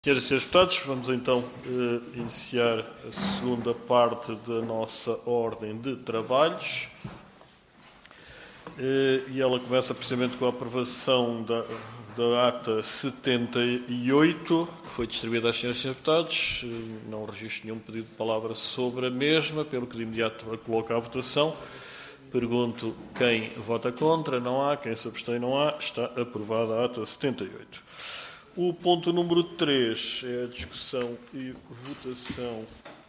Senhoras e senhores deputados, vamos então iniciar a segunda parte da nossa ordem de trabalhos. E ela começa precisamente com a aprovação da ata 78, que foi distribuída às senhoras e senhores deputados. Não registro nenhum pedido de palavra sobre a mesma, pelo que de imediato a coloco à votação. Pergunto quem vota contra. Não há. Quem se abstém, não há. Está aprovada a ata 78. O ponto número 3 é a discussão e votação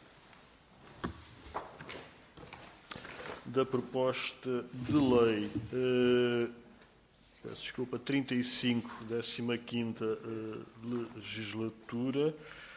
da proposta de lei, peço desculpa, 35, 15ª legislatura,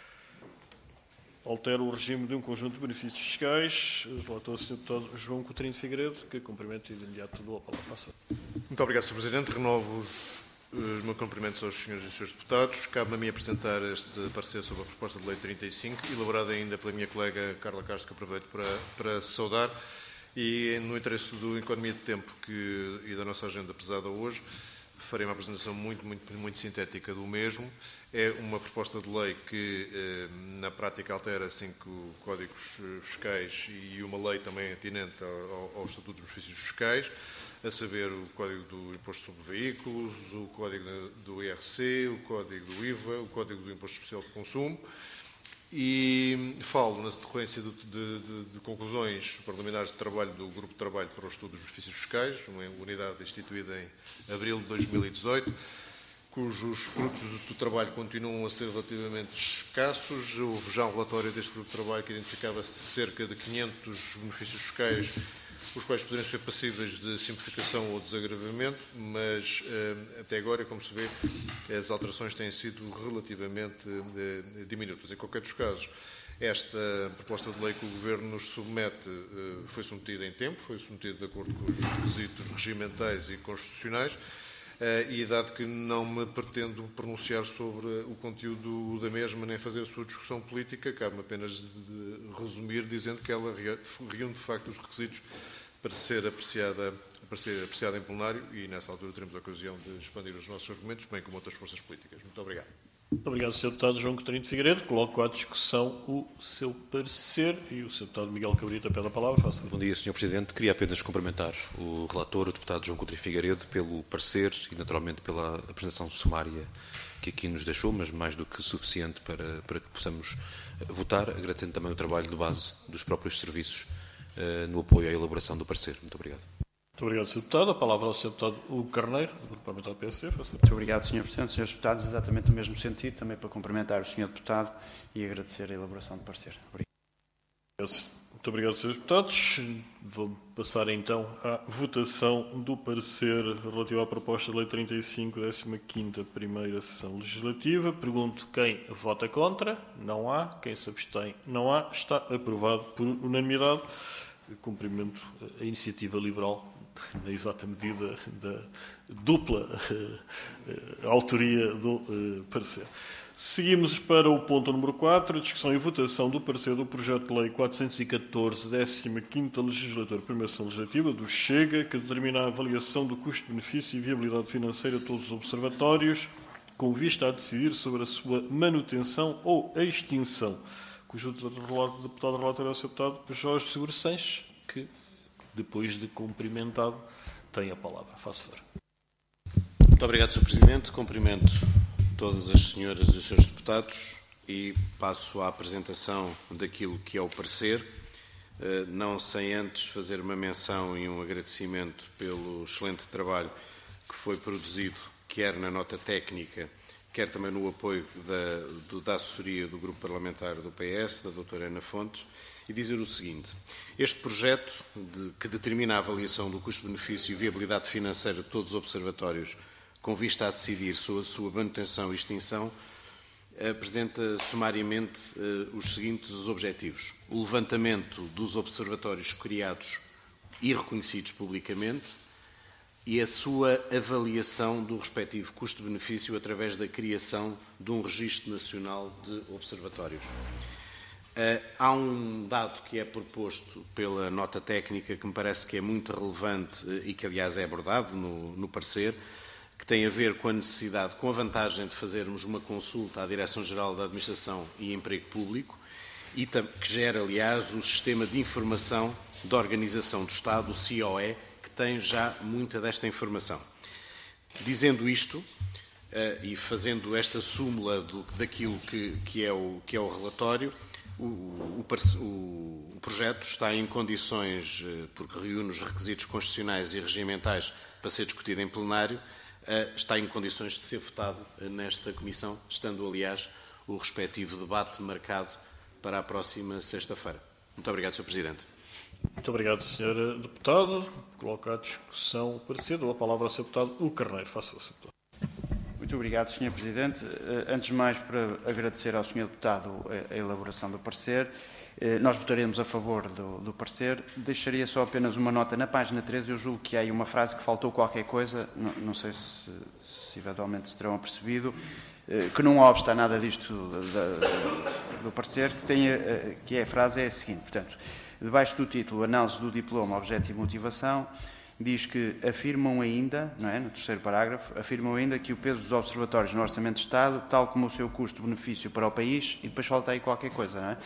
altera o regime de um conjunto de benefícios fiscais. Relator o Sr. Deputado João Coutinho de Figueiredo, que cumprimento e de imediato dou a palavra. Faça. Muito obrigado, Sr. Presidente. Renovo os meus cumprimentos aos senhores e senhores deputados. Cabe-me a mim apresentar este parecer sobre a proposta de lei 35, elaborada ainda pela minha colega Carla Castro, que aproveito para saudar, e no interesse do economia de tempo e da nossa agenda pesada hoje, farei uma apresentação muito sintética do mesmo. É uma proposta de lei que, na prática, altera 5 códigos fiscais e uma lei também atinente ao Estatuto dos Benefícios Fiscais, a saber o Código do Imposto sobre Veículos, o Código do IRC, o Código do IVA, o Código do Imposto Especial de Consumo, e falo na decorrência de conclusões preliminares de trabalho do Grupo de Trabalho para o Estudo dos Benefícios Fiscais, uma unidade instituída em abril de 2018, cujos frutos do trabalho continuam a ser relativamente escassos. Houve já um relatório deste Grupo de Trabalho que identificava cerca de 500 benefícios fiscais, os quais poderiam ser passíveis de simplificação ou desagravamento, mas até agora, como se vê, as alterações têm sido relativamente diminutas. Em qualquer dos casos, esta proposta de lei que o Governo nos submete foi submetida em tempo, foi submetida de acordo com os requisitos regimentais e constitucionais, e dado que não me pretendo pronunciar sobre o conteúdo da mesma nem fazer a sua discussão política, cabe-me apenas de resumir dizendo que ela reúne de facto os requisitos para ser apreciada em plenário, e nessa altura teremos a ocasião de expandir os nossos argumentos, bem como outras forças políticas. Muito obrigado. Muito obrigado, Sr. Deputado João Coutinho de Figueiredo. Coloco à discussão o seu parecer e o Sr. Deputado Miguel Cabrita pede a palavra. Faça. Bom dia, Sr. Presidente. Queria apenas cumprimentar o relator, o Deputado João Coutinho de Figueiredo, pelo parecer e, naturalmente, pela apresentação sumária que aqui nos deixou, mas mais do que suficiente para que possamos votar, agradecendo também o trabalho de base dos próprios serviços no apoio à elaboração do parecer. Muito obrigado. Muito obrigado, Sr. Deputado. A palavra ao Sr. Deputado Hugo Carneiro, do Grupo Parlamentar do PSD. Muito obrigado, Sr. Presidente. Srs. Deputados, exatamente no mesmo sentido, também para cumprimentar o Sr. Deputado e agradecer a elaboração do parecer. Obrigado. Muito obrigado, Srs. Deputados. Vou passar então à votação do parecer relativo à proposta de lei 35, 15ª primeira sessão legislativa. Pergunto quem vota contra. Não há. Quem se abstém. Não há. Está aprovado por unanimidade. Cumprimento a iniciativa liberal, na exata medida da dupla autoria do parecer. Seguimos para o ponto número 4, a discussão e votação do parecer do projeto de lei 414, 15ª legislatura, primeira sessão legislativa, do Chega, que determina a avaliação do custo-benefício e viabilidade financeira de todos os observatórios, com vista a decidir sobre a sua manutenção ou extinção. Cujo deputado relator é o Sr. Deputado Jorge Seguro Sanches, que, depois de cumprimentado, tem a palavra. Faça favor. Muito obrigado, Sr. Presidente. Cumprimento todas as senhoras e os senhores deputados e passo à apresentação daquilo que é o parecer, não sem antes fazer uma menção e um agradecimento pelo excelente trabalho que foi produzido, quer na nota técnica, quer também no apoio da assessoria do Grupo Parlamentar do PS, da doutora Ana Fontes, e dizer o seguinte: este projeto, que determina a avaliação do custo-benefício e viabilidade financeira de todos os observatórios com vista a decidir sobre a sua manutenção e extinção, apresenta sumariamente os seguintes objetivos: o levantamento dos observatórios criados e reconhecidos publicamente, e a sua avaliação do respectivo custo-benefício através da criação de um registro nacional de observatórios. Há um dado que é proposto pela nota técnica que me parece que é muito relevante e que, aliás, é abordado no parecer, que tem a ver com a necessidade, com a vantagem de fazermos uma consulta à Direção-Geral da Administração e Emprego Público e que gera, aliás, o Sistema de Informação da Organização do Estado, o COE, que tem já muita desta informação. Dizendo isto, e fazendo esta súmula daquilo que é o relatório, o projeto está em condições, porque reúne os requisitos constitucionais e regimentais para ser discutido em plenário, está em condições de ser votado nesta Comissão, estando, aliás, o respectivo debate marcado para a próxima sexta-feira. Muito obrigado, Sr. Presidente. Muito obrigado, Sr. Deputado. Coloco à discussão o parecer. Dou a palavra ao Sr. Deputado Hugo Carneiro. Faça-o, Sr. Deputado. Muito obrigado, Sr. Presidente. Antes de mais, para agradecer ao Sr. Deputado a elaboração do parecer, nós votaremos a favor do parecer. Deixaria só apenas uma nota. Na página 13, eu julgo que há aí uma frase que faltou qualquer coisa, não sei se eventualmente se terão apercebido, que não obsta nada disto do parecer, que a frase é a seguinte, portanto, debaixo do título Análise do Diploma, Objeto e Motivação, diz que afirmam ainda, não é, no terceiro parágrafo, afirmam ainda que o peso dos observatórios no Orçamento de Estado, tal como o seu custo-benefício para o país, e depois falta aí qualquer coisa, não é?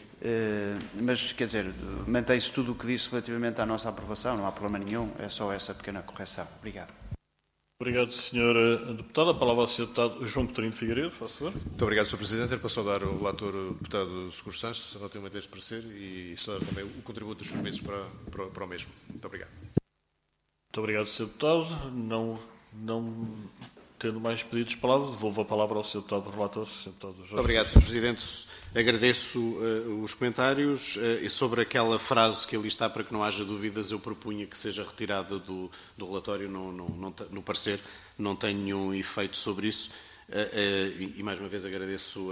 Mas, quer dizer, mantém-se tudo o que disse relativamente à nossa aprovação, não há problema nenhum, é só essa pequena correção. Obrigado. Obrigado, Sr. Deputado. A palavra ao Sr. Deputado João Coutinho de Figueiredo, faça favor. Muito obrigado, Sr. Presidente. Era para saudar o relator, o deputado Seguro Santos, relativamente a este parecer, e saudar também o contributo dos serviços para o mesmo. Muito obrigado. Muito obrigado, Sr. Deputado. Não tendo mais pedidos de palavra, devolvo a palavra ao Sr. Deputado Relator, Sr. Deputado Jorge. Obrigado, Sr. Presidente. Agradeço os comentários e sobre aquela frase que ali está, para que não haja dúvidas, eu propunha que seja retirada do relatório, no parecer, não tem nenhum efeito sobre isso e mais uma vez agradeço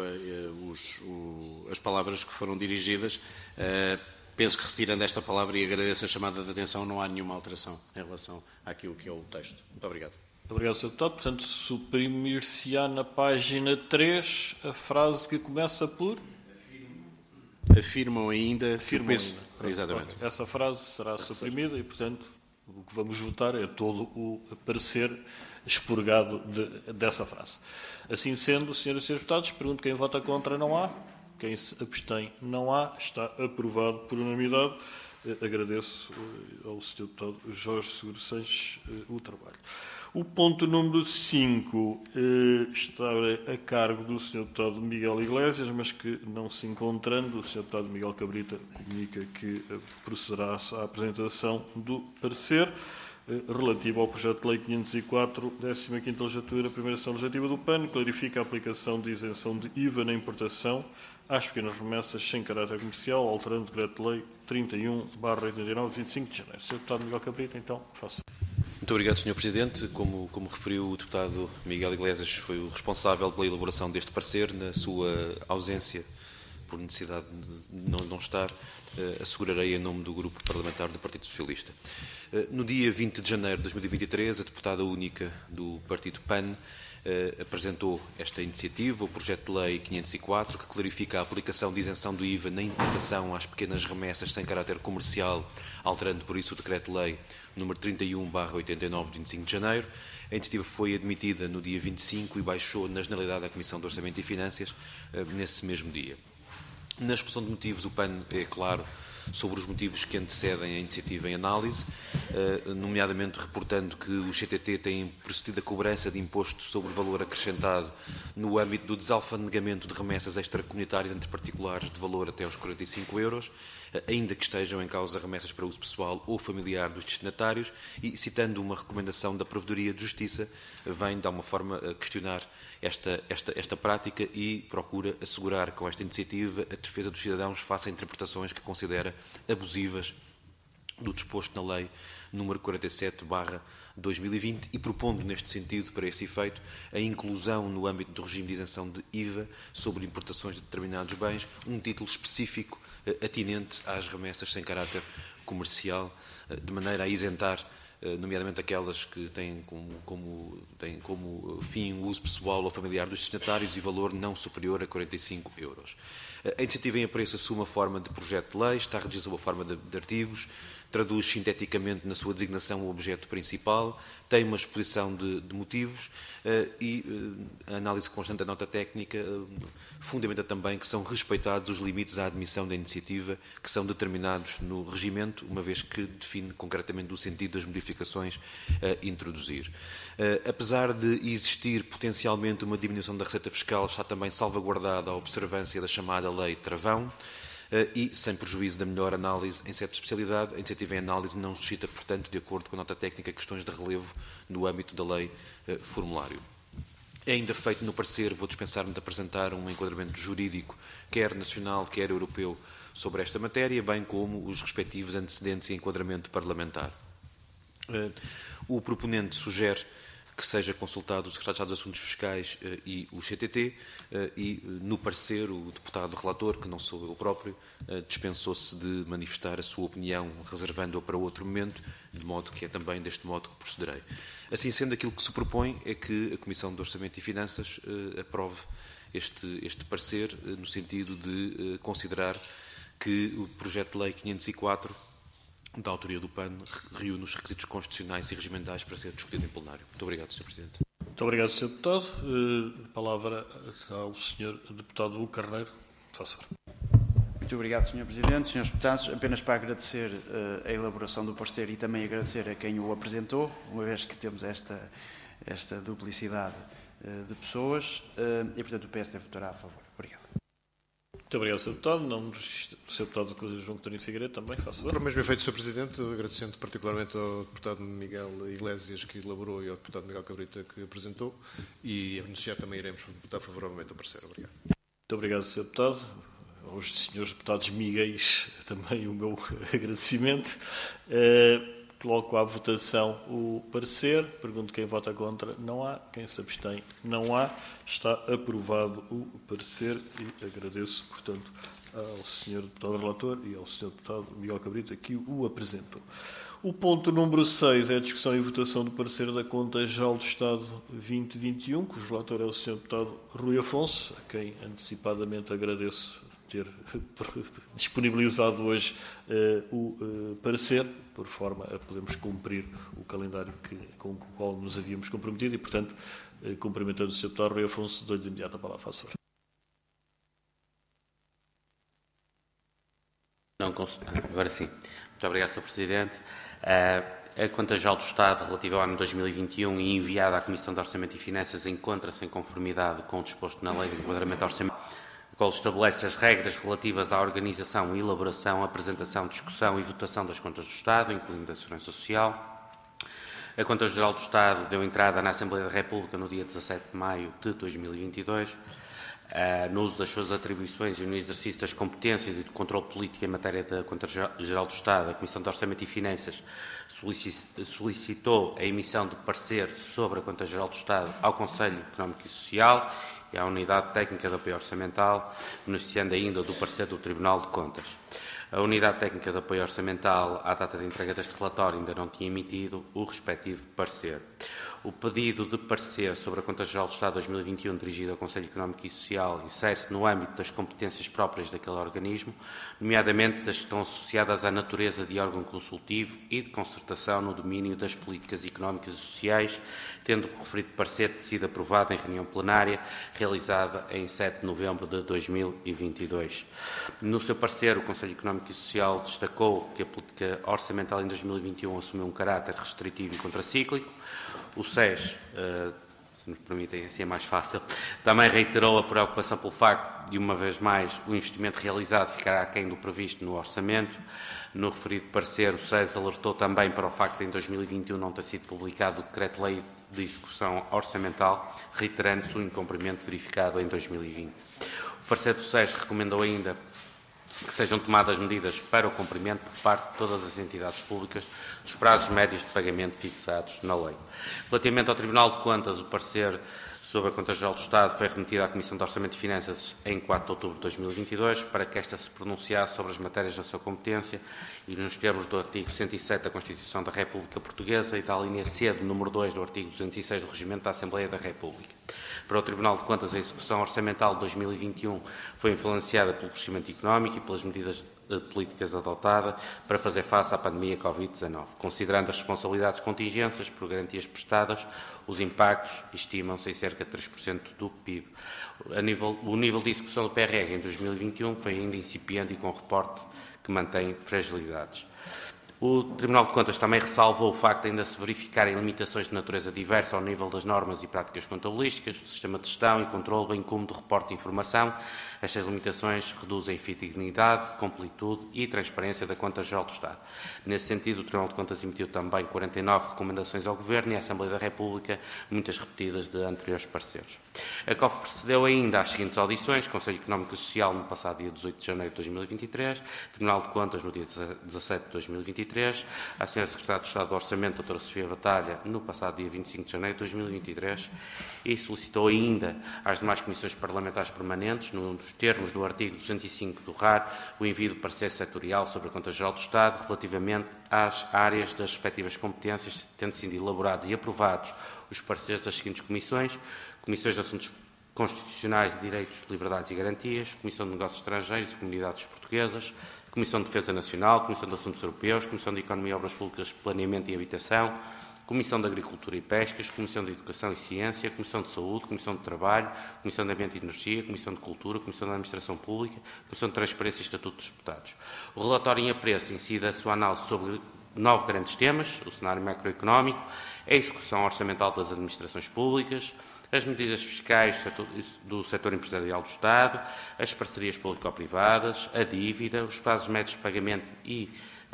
as palavras que foram dirigidas. Penso que retirando esta palavra e agradeço a chamada de atenção, não há nenhuma alteração em relação àquilo que é o texto. Muito obrigado. Muito obrigado, Sr. Deputado. Portanto, suprimir-se-á na página 3 a frase que começa por... Afirmam ainda... Exatamente. Essa frase será suprimida e, portanto, o que vamos votar é todo o parecer expurgado dessa frase. Assim sendo, senhoras e senhores deputados, pergunto quem vota contra, não há. Quem se abstém, não há. Está aprovado por unanimidade. Agradeço ao Sr. Deputado Jorge Seguro Sanches o trabalho. O ponto número 5 está a cargo do Sr. Deputado Miguel Iglesias, mas que, não se encontrando, o Sr. Deputado Miguel Cabrita comunica que procederá à apresentação do parecer relativo ao projeto de lei 504, 15ª legislatura, primeira sessão legislativa do PAN, clarifica a aplicação de isenção de IVA na importação às pequenas remessas sem caráter comercial, alterando o decreto-lei 31/89, 25 de janeiro. Sr. Deputado Miguel Cabrita, então, faça. Muito obrigado, Sr. Presidente. Como referiu o deputado Miguel Iglesias, foi o responsável pela elaboração deste parecer. Na sua ausência, por necessidade de não estar, assegurarei em nome do Grupo Parlamentar do Partido Socialista. No dia 20 de janeiro de 2023, a deputada única do Partido PAN apresentou esta iniciativa, o projeto de lei 504, que clarifica a aplicação de isenção do IVA na importação às pequenas remessas sem caráter comercial, alterando por isso o decreto-lei número 31/89, de 25 de janeiro. A iniciativa foi admitida no dia 25 e baixou na generalidade à Comissão de Orçamento e Finanças nesse mesmo dia. Na exposição de motivos, o PAN é claro sobre os motivos que antecedem a iniciativa em análise, nomeadamente reportando que o CTT tem procedido a cobrança de imposto sobre valor acrescentado no âmbito do desalfandegamento de remessas extracomunitárias entre particulares de valor até aos 45 euros, ainda que estejam em causa remessas para uso pessoal ou familiar dos destinatários, e citando uma recomendação da Provedoria de Justiça, vem de alguma forma a questionar esta prática e procura assegurar com esta iniciativa a defesa dos cidadãos face a interpretações que considera abusivas do disposto na Lei número 47/2020 e propondo neste sentido, para esse efeito, a inclusão no âmbito do regime de isenção de IVA sobre importações de determinados bens, um título específico atinente às remessas sem caráter comercial, de maneira a isentar nomeadamente aquelas que têm como fim o uso pessoal ou familiar dos destinatários e valor não superior a 45 euros. A iniciativa em apreço assume a forma de projeto de lei, está redigida sob a forma de artigos, traduz sinteticamente na sua designação o objeto principal, tem uma exposição de motivos e a análise constante da nota técnica fundamenta também que são respeitados os limites à admissão da iniciativa que são determinados no regimento, uma vez que define concretamente o sentido das modificações a introduzir. Apesar de existir potencialmente uma diminuição da receita fiscal, está também salvaguardada a observância da chamada Lei Travão, e, sem prejuízo da melhor análise em sede de especialidade, a iniciativa em análise não suscita, portanto, de acordo com a nota técnica, questões de relevo no âmbito da lei formulário. É ainda feito no parecer, vou dispensar-me de apresentar um enquadramento jurídico, quer nacional, quer europeu, sobre esta matéria, bem como os respectivos antecedentes e enquadramento parlamentar. O proponente sugere que seja consultado o Secretário de Estado dos Assuntos Fiscais e o CTT, e no parecer o deputado relator, que não sou eu próprio, dispensou-se de manifestar a sua opinião, reservando-a para outro momento, de modo que é também deste modo que procederei. Assim sendo, aquilo que se propõe é que a Comissão de Orçamento e Finanças aprove este parecer, no sentido de considerar que o projeto de lei 504, da autoria do PAN, reúne os requisitos constitucionais e regimentais para ser discutido em plenário. Muito obrigado, Sr. Presidente. Muito obrigado, Sr. Deputado. A palavra ao Sr. Deputado Hugo Carneiro. Faça favor. Muito obrigado, Sr. Presidente. Srs. Deputados, apenas para agradecer a elaboração do parecer e também agradecer a quem o apresentou, uma vez que temos esta duplicidade de pessoas, e, portanto, o PSD votará a favor. Obrigado. Muito obrigado, Sr. Deputado. Não, o Sr. Deputado João Coutinho Figueiredo também, faça favor. Para o mesmo efeito, Sr. Presidente, agradecendo particularmente ao deputado Miguel Iglesias, que elaborou, e ao deputado Miguel Cabrita, que apresentou, e anunciar também iremos votar favoravelmente ao parecer. Obrigado. Muito obrigado, Sr. Deputado. Aos senhores deputados Miguéis, também o meu agradecimento. Coloco à votação o parecer. Pergunto quem vota contra. Não há. Quem se abstém? Não há. Está aprovado o parecer e agradeço, portanto, ao Sr. Deputado Relator e ao Sr. Deputado Miguel Cabrita que o apresentou. O ponto número 6 é a discussão e votação do parecer da Conta Geral do Estado 2021, cujo relator é o Sr. Deputado Rui Afonso, a quem antecipadamente agradeço ter disponibilizado hoje o parecer, por forma a podermos cumprir o calendário com o qual nos havíamos comprometido e, portanto, cumprimentando o Sr. Deputado Rui Afonso, dou-lhe de imediato a palavra. Faça favor. Agora sim. Muito obrigado, Sr. Presidente. A Conta Geral do Estado relativa ao ano 2021 e enviada à Comissão de Orçamento e Finanças encontra-se em conformidade com o disposto na Lei de Enquadramento Orçamental, o qual estabelece as regras relativas à organização, elaboração, apresentação, discussão e votação das contas do Estado, incluindo a Segurança Social. A Conta Geral do Estado deu entrada na Assembleia da República no dia 17 de maio de 2022. No uso das suas atribuições e no exercício das competências e do controle político em matéria da Conta Geral do Estado, a Comissão de Orçamento e Finanças solicitou a emissão de parecer sobre a Conta Geral do Estado ao Conselho Económico e Social e à Unidade Técnica de Apoio Orçamental, beneficiando ainda do parecer do Tribunal de Contas. A Unidade Técnica de Apoio Orçamental, à data de entrega deste relatório, ainda não tinha emitido o respectivo parecer. O pedido de parecer sobre a Conta Geral do Estado 2021, dirigido ao Conselho Económico e Social, insere-se no âmbito das competências próprias daquele organismo, nomeadamente das que estão associadas à natureza de órgão consultivo e de concertação no domínio das políticas económicas e sociais, tendo o referido parecer sido aprovado em reunião plenária, realizada em 7 de novembro de 2022. No seu parecer, o Conselho Económico e Social destacou que a política orçamental em 2021 assumiu um caráter restritivo e contracíclico. O SES, se nos permitem, assim é mais fácil, também reiterou a preocupação pelo facto de, uma vez mais, o investimento realizado ficará aquém do previsto no orçamento. No referido parecer, o SES alertou também para o facto de, em 2021, não ter sido publicado o Decreto-Lei de Execução Orçamental, reiterando-se o incumprimento verificado em 2020. O parecer do SES recomendou ainda que sejam tomadas medidas para o cumprimento por parte de todas as entidades públicas dos prazos médios de pagamento fixados na lei. Relativamente ao Tribunal de Contas, o parecer sobre a Conta Geral do Estado foi remetido à Comissão de Orçamento e Finanças em 4 de outubro de 2022 para que esta se pronunciasse sobre as matérias da sua competência e nos termos do artigo 107 da Constituição da República Portuguesa e da linha C do número 2 do artigo 206 do Regimento da Assembleia da República. Para o Tribunal de Contas, a execução orçamental de 2021 foi influenciada pelo crescimento económico e pelas medidas políticas adotadas para fazer face à pandemia Covid-19. Considerando as responsabilidades contingências por garantias prestadas, os impactos estimam-se em cerca de 3% do PIB. O nível de execução do PRR em 2021 foi ainda incipiente e com reporte que mantém fragilidades. O Tribunal de Contas também ressalvou o facto de ainda se verificarem limitações de natureza diversa ao nível das normas e práticas contabilísticas, do sistema de gestão e controle, bem como do reporte de informação. Estas limitações reduzem a fidedignidade, completude e transparência da Conta Geral do Estado. Nesse sentido, o Tribunal de Contas emitiu também 49 recomendações ao Governo e à Assembleia da República, muitas repetidas de anteriores pareceres. A COF procedeu ainda às seguintes audições: Conselho Económico e Social no passado dia 18 de janeiro de 2023, Tribunal de Contas no dia 17 de 2023, a Sra. Secretária de Estado do Orçamento, doutora Sofia Batalha, no passado dia 25 de janeiro de 2023, e solicitou ainda às demais comissões parlamentares permanentes, num dos termos do artigo 205 do RAR, o envio do parecer setorial sobre a Conta Geral do Estado relativamente às áreas das respectivas competências, tendo sido elaborados e aprovados os pareceres das seguintes comissões: Comissões de Assuntos Constitucionais, de Direitos, Liberdades e Garantias, Comissão de Negócios Estrangeiros e Comunidades Portuguesas, Comissão de Defesa Nacional, Comissão de Assuntos Europeus, Comissão de Economia, Obras Públicas, Planeamento e Habitação, Comissão de Agricultura e Pescas, Comissão de Educação e Ciência, Comissão de Saúde, Comissão de Trabalho, Comissão de Ambiente e Energia, Comissão de Cultura, Comissão de Administração Pública, Comissão de Transparência e Estatuto dos Deputados. O relatório em apreço incide a sua análise sobre 9 grandes temas: o cenário macroeconómico, a execução orçamental das administrações públicas, as medidas fiscais do setor empresarial do Estado, as parcerias público-privadas, a dívida, os prazos médios de pagamento e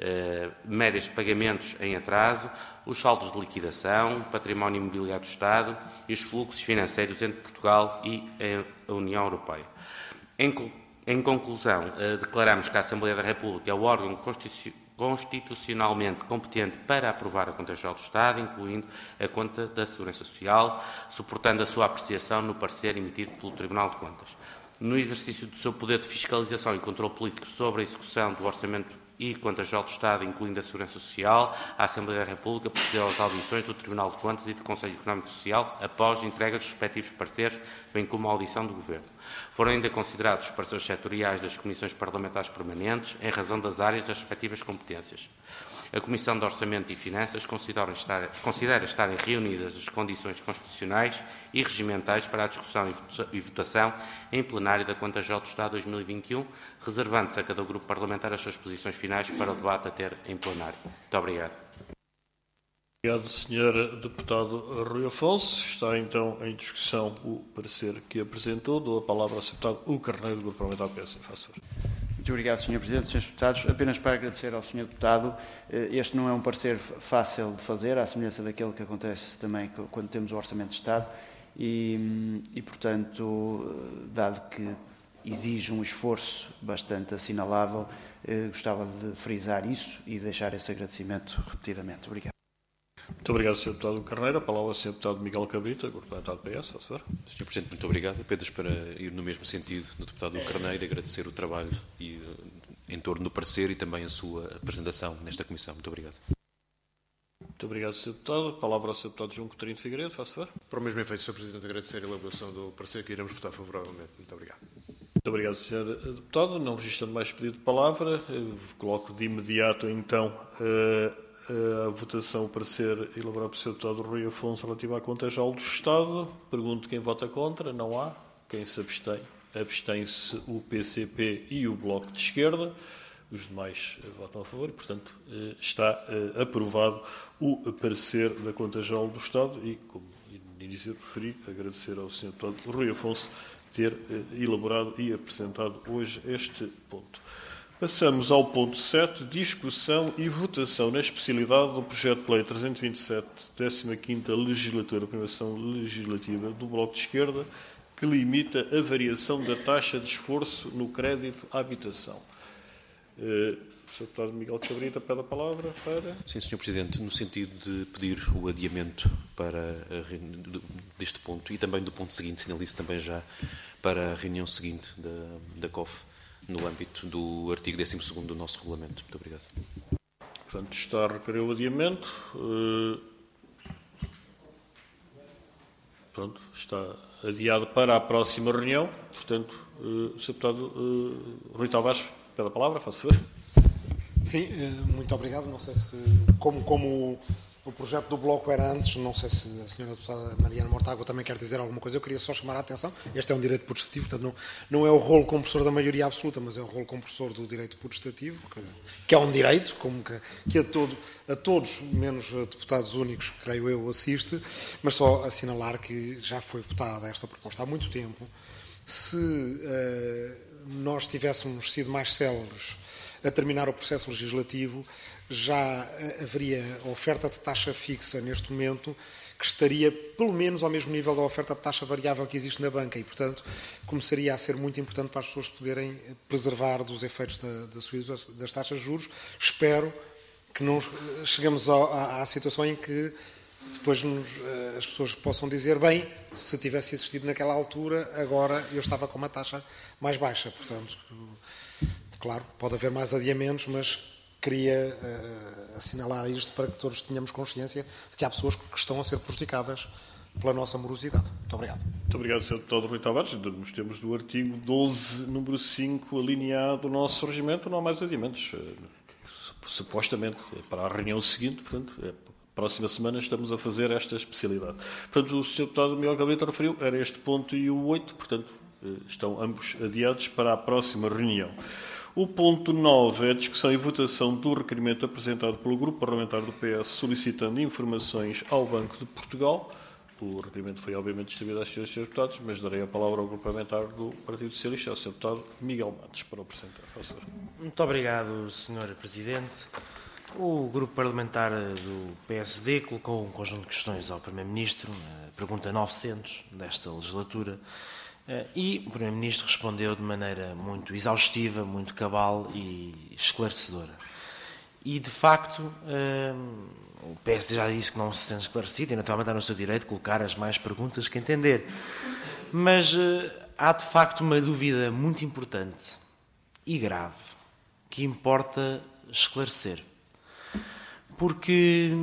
médias de pagamentos em atraso, os saldos de liquidação, o património imobiliário do Estado e os fluxos financeiros entre Portugal e a União Europeia. Em conclusão, declaramos que a Assembleia da República é o órgão constitucionalmente competente para aprovar a Conta Geral do Estado, incluindo a Conta da Segurança Social, suportando a sua apreciação no parecer emitido pelo Tribunal de Contas. No exercício do seu poder de fiscalização e controle político sobre a execução do Orçamento e Conta Geral do Estado, incluindo a Segurança Social, a Assembleia da República procedeu às audições do Tribunal de Contas e do Conselho Económico e Social após a entrega dos respectivos pareceres, bem como a audição do Governo. Foram ainda considerados os pareceres setoriais das comissões parlamentares permanentes em razão das áreas das respectivas competências. A Comissão de Orçamento e Finanças considera estarem reunidas as condições constitucionais e regimentais para a discussão e votação em plenário da Conta Geral do Estado 2021, reservando-se a cada grupo parlamentar as suas posições finais para o debate a ter em plenário. Muito obrigado. Obrigado, Sr. Deputado Rui Afonso. Está então em discussão o parecer que apresentou. Dou a palavra ao Sr. Deputado Hugo Carneiro, do Grupo Parlamentar PS. Faça favor. Muito obrigado, Sr. Presidente. Srs. Deputados, apenas para agradecer ao Sr. Deputado, este não é um parecer fácil de fazer, à semelhança daquele que acontece também quando temos o Orçamento de Estado e portanto, dado que exige um esforço bastante assinalável, gostava de frisar isso e deixar esse agradecimento repetidamente. Obrigado. Muito obrigado, Sr. Deputado Carneiro. A palavra ao Sr. Deputado Miguel Cabrita, Grupo Parlamentar do PS. Faça favor. Sr. Presidente, muito obrigado. Apenas para ir no mesmo sentido do Deputado Carneiro, agradecer o trabalho em torno do parecer e também a sua apresentação nesta Comissão. Muito obrigado. Muito obrigado, Sr. Deputado. A palavra ao Sr. Deputado João Coutinho de Figueiredo. Faça favor. Para o mesmo efeito, Sr. Presidente, agradecer a elaboração do parecer que iremos votar favoravelmente. Muito obrigado. Muito obrigado, Sr. Deputado. Não registrando mais pedido de palavra, coloco de imediato, então, a votação para ser elaborada pelo Sr. Deputado Rui Afonso relativa à Conta Geral do Estado. Pergunto quem vota contra. Não há. Quem se abstém? Abstém-se o PCP e o Bloco de Esquerda. Os demais votam a favor e, portanto, está aprovado o parecer da Conta Geral do Estado e, como no início referi, agradecer ao Sr. Deputado Rui Afonso ter elaborado e apresentado hoje este ponto. Passamos ao ponto 7, discussão e votação na especialidade do projeto de lei 327, 15ª legislatura, primeira sessão legislativa do Bloco de Esquerda, que limita a variação da taxa de esforço no crédito à habitação. Sr. Deputado Miguel Cabrita pede a palavra para... Sim, Sr. Presidente, no sentido de pedir o adiamento deste ponto e também do ponto seguinte, sinalizo também já para a reunião seguinte da COF, no âmbito do artigo 12º do nosso regulamento. Muito obrigado. Portanto, está a requerer o adiamento. pronto, está adiado para a próxima reunião. Portanto, Sr. Deputado Rui Tavares, pede a palavra, faço favor. Sim, muito obrigado. Não sei se, como o projeto do Bloco era antes, não sei se a Sra. Deputada Mariana Mortágua também quer dizer alguma coisa. Eu queria só chamar a atenção. Este é um direito putestativo, portanto não é o rolo compressor da maioria absoluta, mas é o rolo compressor do direito putestativo, que é um direito, como que a todos, menos deputados únicos, creio eu, assiste, mas só assinalar que já foi votada esta proposta há muito tempo. Se nós tivéssemos sido mais céleres a terminar o processo legislativo, já haveria oferta de taxa fixa neste momento que estaria pelo menos ao mesmo nível da oferta de taxa variável que existe na banca e, portanto, começaria a ser muito importante para as pessoas poderem preservar dos efeitos da subida das taxas de juros. Espero que não cheguemos à situação em que depois as pessoas possam dizer, bem, se tivesse existido naquela altura, agora eu estava com uma taxa mais baixa. Portanto, claro, pode haver mais adiamentos, mas queria assinalar isto para que todos tenhamos consciência de que há pessoas que estão a ser prejudicadas pela nossa morosidade. Muito obrigado. Muito obrigado, Sr. Deputado Rui Tavares. Nos termos do artigo 12, número 5, alineado do nosso regimento, não há mais adiamentos. Supostamente, para a reunião seguinte, portanto, próxima semana estamos a fazer esta especialidade. Portanto, o Sr. Deputado Miguel Cabrita referiu, era este ponto e o 8, portanto, estão ambos adiados para a próxima reunião. O ponto 9 é a discussão e votação do requerimento apresentado pelo Grupo Parlamentar do PS solicitando informações ao Banco de Portugal. O requerimento foi, obviamente, distribuído às senhoras e senhores deputados, mas darei a palavra ao Grupo Parlamentar do Partido Socialista, ao Sr. Deputado Miguel Matos, para o apresentar. Muito obrigado, Sr. Presidente. O Grupo Parlamentar do PSD colocou um conjunto de questões ao Primeiro-Ministro, a pergunta 900 desta legislatura, e o Primeiro-Ministro respondeu de maneira muito exaustiva, muito cabal e esclarecedora. E, de facto, o PSD já disse que não se sente esclarecido e, naturalmente, está no seu direito de colocar as mais perguntas que entender. Mas há, de facto, uma dúvida muito importante e grave que importa esclarecer. Porque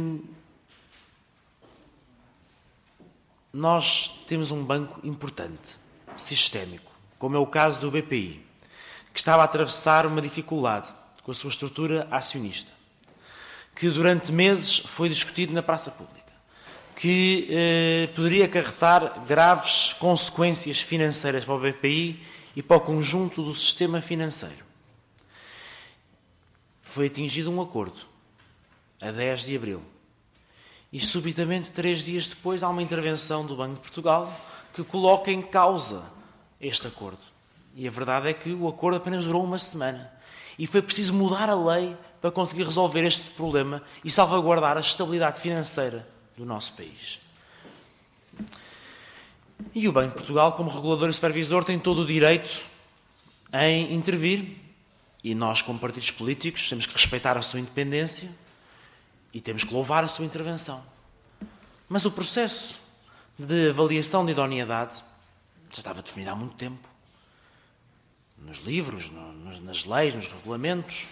nós temos um banco importante, sistémico, como é o caso do BPI, que estava a atravessar uma dificuldade com a sua estrutura acionista, que durante meses foi discutido na praça pública, que poderia acarretar graves consequências financeiras para o BPI e para o conjunto do sistema financeiro. Foi atingido um acordo, a 10 de abril. E, subitamente, 3 dias depois, há uma intervenção do Banco de Portugal que coloca em causa este acordo. E a verdade é que o acordo apenas durou uma semana. E foi preciso mudar a lei para conseguir resolver este problema e salvaguardar a estabilidade financeira do nosso país. E o Banco de Portugal, como regulador e supervisor, tem todo o direito em intervir. E nós, como partidos políticos, temos que respeitar a sua independência e temos que louvar a sua intervenção. Mas o processo de avaliação de idoneidade já estava definido há muito tempo. Nos livros, nas leis, nos regulamentos.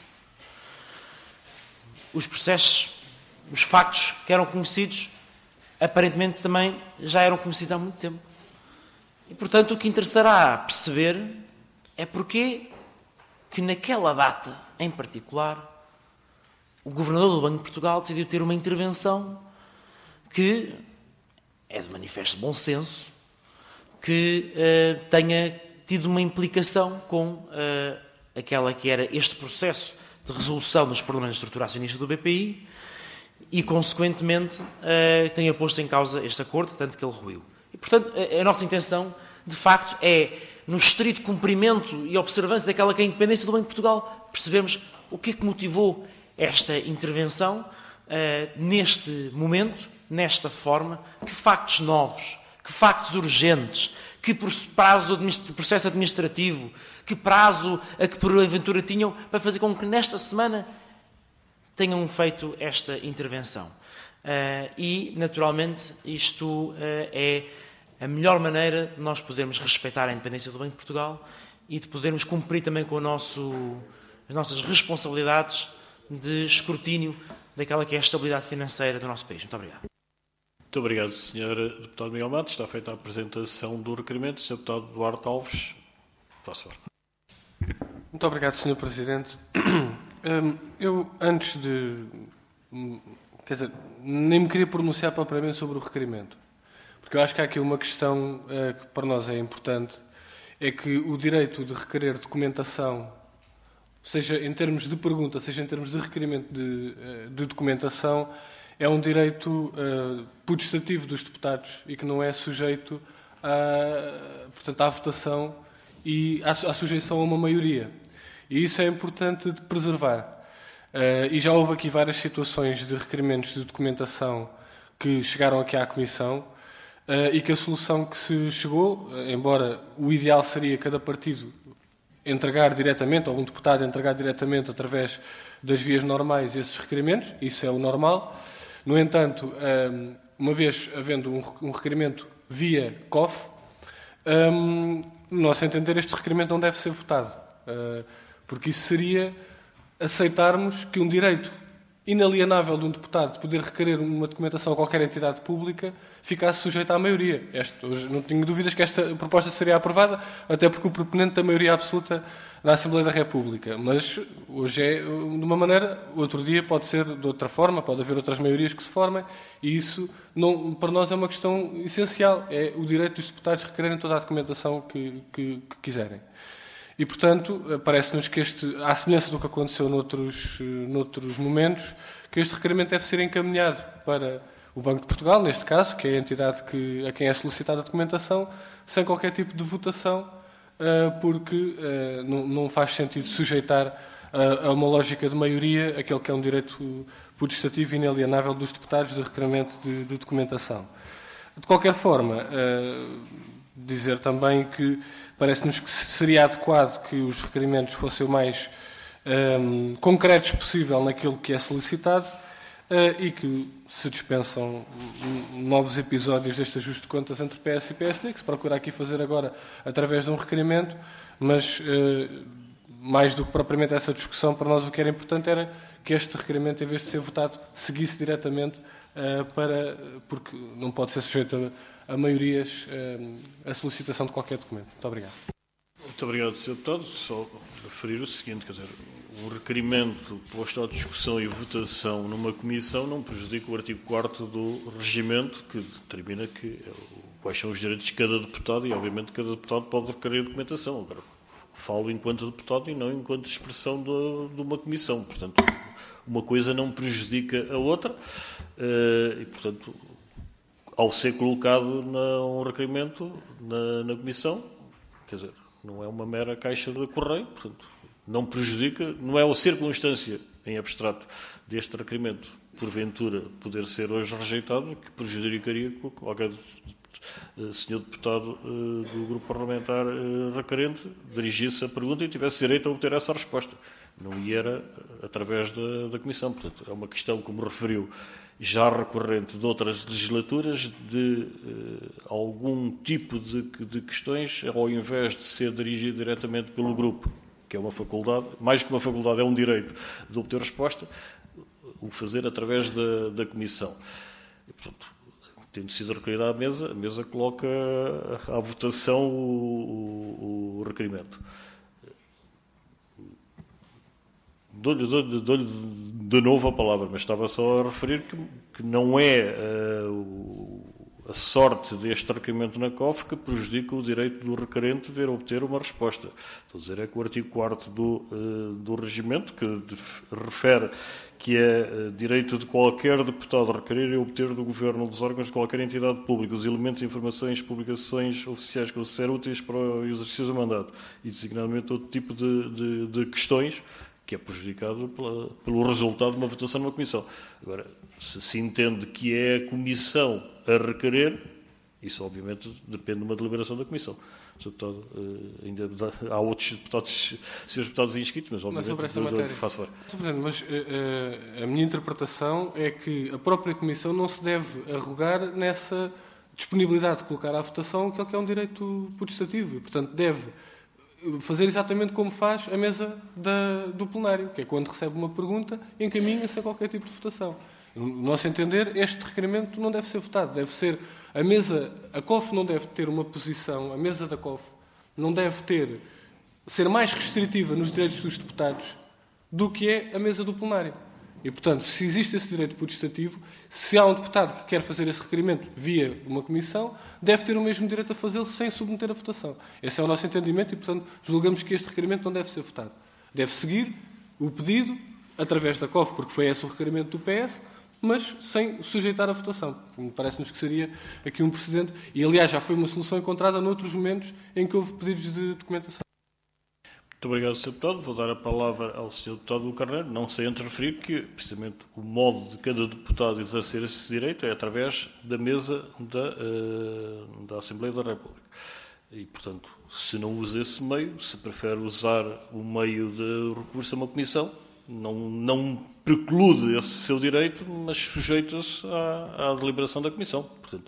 Os processos, os factos que eram conhecidos, aparentemente também já eram conhecidos há muito tempo. E, portanto, o que interessará perceber é porque que naquela data, em particular, o Governador do Banco de Portugal decidiu ter uma intervenção que é de manifesto bom senso, que tenha tido uma implicação com aquela que era este processo de resolução dos problemas de estrutura acionista do BPI e, consequentemente, tenha posto em causa este acordo, tanto que ele ruiu. E, portanto, a nossa intenção, de facto, é, no estrito cumprimento e observância daquela que é a independência do Banco de Portugal, percebemos o que é que motivou esta intervenção neste momento, nesta forma, que factos novos, que factos urgentes, que prazo de processo administrativo, que prazo a que porventura tinham para fazer com que nesta semana tenham feito esta intervenção. E, naturalmente, isto é a melhor maneira de nós podermos respeitar a independência do Banco de Portugal e de podermos cumprir também com as nossas responsabilidades de escrutínio daquela que é a estabilidade financeira do nosso país. Muito obrigado. Muito obrigado, Sr. Deputado Miguel Matos. Está feita a apresentação do requerimento. Sr. Deputado Duarte Alves, faço favor. Muito obrigado, Sr. Presidente. Eu, antes de... Quer dizer, nem me queria pronunciar propriamente sobre o requerimento, porque eu acho que há aqui uma questão que para nós é importante, é que o direito de requerer documentação, seja em termos de pergunta, seja em termos de requerimento de documentação, é um direito putestativo dos deputados e que não é sujeito portanto, à votação e à sujeição a uma maioria. E isso é importante de preservar. E já houve aqui várias situações de requerimentos de documentação que chegaram aqui à Comissão e que a solução que se chegou, embora o ideal seria cada partido entregar diretamente, ou um deputado entregar diretamente através das vias normais esses requerimentos, isso é o normal. No entanto, uma vez havendo um requerimento via COF, no nosso entender este requerimento não deve ser votado, porque isso seria aceitarmos que um direito inalienável de um deputado de poder requerer uma documentação a qualquer entidade pública ficasse sujeito à maioria. Hoje não tenho dúvidas que esta proposta seria aprovada, até porque o proponente da maioria absoluta na Assembleia da República. Mas hoje é de uma maneira, outro dia pode ser de outra forma, pode haver outras maiorias que se formem, e isso não, para nós é uma questão essencial, é o direito dos deputados requererem toda a documentação que quiserem. E, portanto, parece-nos que à semelhança do que aconteceu noutros momentos, que este requerimento deve ser encaminhado para o Banco de Portugal, neste caso, que é a entidade a quem é solicitada a documentação, sem qualquer tipo de votação, porque não faz sentido sujeitar a uma lógica de maioria aquele que é um direito putestativo e inalienável dos deputados de requerimento de documentação. De qualquer forma, dizer também que parece-nos que seria adequado que os requerimentos fossem o mais concretos possível naquilo que é solicitado e que se dispensam novos episódios deste ajuste de contas entre PS e PSD, que se procura aqui fazer agora através de um requerimento, mas mais do que propriamente essa discussão, para nós o que era importante era que este requerimento, em vez de ser votado, seguisse diretamente porque não pode ser sujeito a maiorias a solicitação de qualquer documento. Muito obrigado. Muito obrigado, Sr. Deputado. Só referir o seguinte, quer dizer, um requerimento posto à discussão e votação numa comissão não prejudica o artigo 4º do regimento, que determina quais são os direitos de cada deputado e, obviamente, cada deputado pode requerer documentação. Agora, falo enquanto deputado e não enquanto expressão de uma comissão. Portanto, uma coisa não prejudica a outra e, portanto, ao ser colocado um requerimento na Comissão, quer dizer, não é uma mera caixa de correio, portanto, não prejudica, não é a circunstância em abstrato deste requerimento, porventura, poder ser hoje rejeitado, que prejudicaria qualquer senhor deputado do grupo parlamentar requerente dirigisse a pergunta e tivesse direito a obter essa resposta. Não ia através da Comissão. Portanto, é uma questão, como referiu, já recorrente de outras legislaturas, de algum tipo de questões, ao invés de ser dirigido diretamente pelo grupo, que é uma faculdade, mais que uma faculdade, é um direito de obter resposta, o fazer através da Comissão. E, portanto, tendo sido requerida à mesa, a mesa coloca à votação o requerimento. Dou-lhe de novo a palavra, mas estava só a referir que não é a sorte deste requerimento na COF que prejudica o direito do requerente ver obter uma resposta. Estou a dizer é que o artigo 4º do regimento, que refere que é direito de qualquer deputado requerer e obter do Governo ou dos órgãos de qualquer entidade pública os elementos, informações, publicações oficiais que consideram úteis para o exercício do mandato e, designadamente, outro tipo de questões que é prejudicado pelo resultado de uma votação numa comissão. Agora, se entende que é a comissão a requerer, isso obviamente depende de uma deliberação da comissão. Deputado, ainda há outros deputados, senhores deputados inscritos, mas obviamente faço. Mas a minha interpretação é que a própria comissão não se deve arrogar nessa disponibilidade de colocar à votação aquele que é um direito putestativo e, portanto, deve fazer exatamente como faz a mesa do plenário, que é quando recebe uma pergunta, encaminha-se a qualquer tipo de votação. No nosso entender, este requerimento não deve ser votado. Deve ser a COF não deve ter uma posição, a mesa da COF não deve ser mais restritiva nos direitos dos deputados do que é a mesa do plenário. E, portanto, se existe esse direito putestativo, se há um deputado que quer fazer esse requerimento via uma comissão, deve ter o mesmo direito a fazê-lo sem submeter a votação. Esse é o nosso entendimento e, portanto, julgamos que este requerimento não deve ser votado. Deve seguir o pedido através da COF, porque foi esse o requerimento do PS, mas sem sujeitar a votação. Parece-nos que seria aqui um precedente. E, aliás, já foi uma solução encontrada noutros momentos em que houve pedidos de documentação. Muito obrigado, Sr. Deputado. Vou dar a palavra ao Sr. Deputado Carneiro. Não sei interferir que, precisamente, o modo de cada deputado exercer esse direito é através da mesa da Assembleia da República. E, portanto, se não usa esse meio, se prefere usar o meio de recurso a uma comissão, não preclude esse seu direito, mas sujeita-se à deliberação da comissão. Portanto,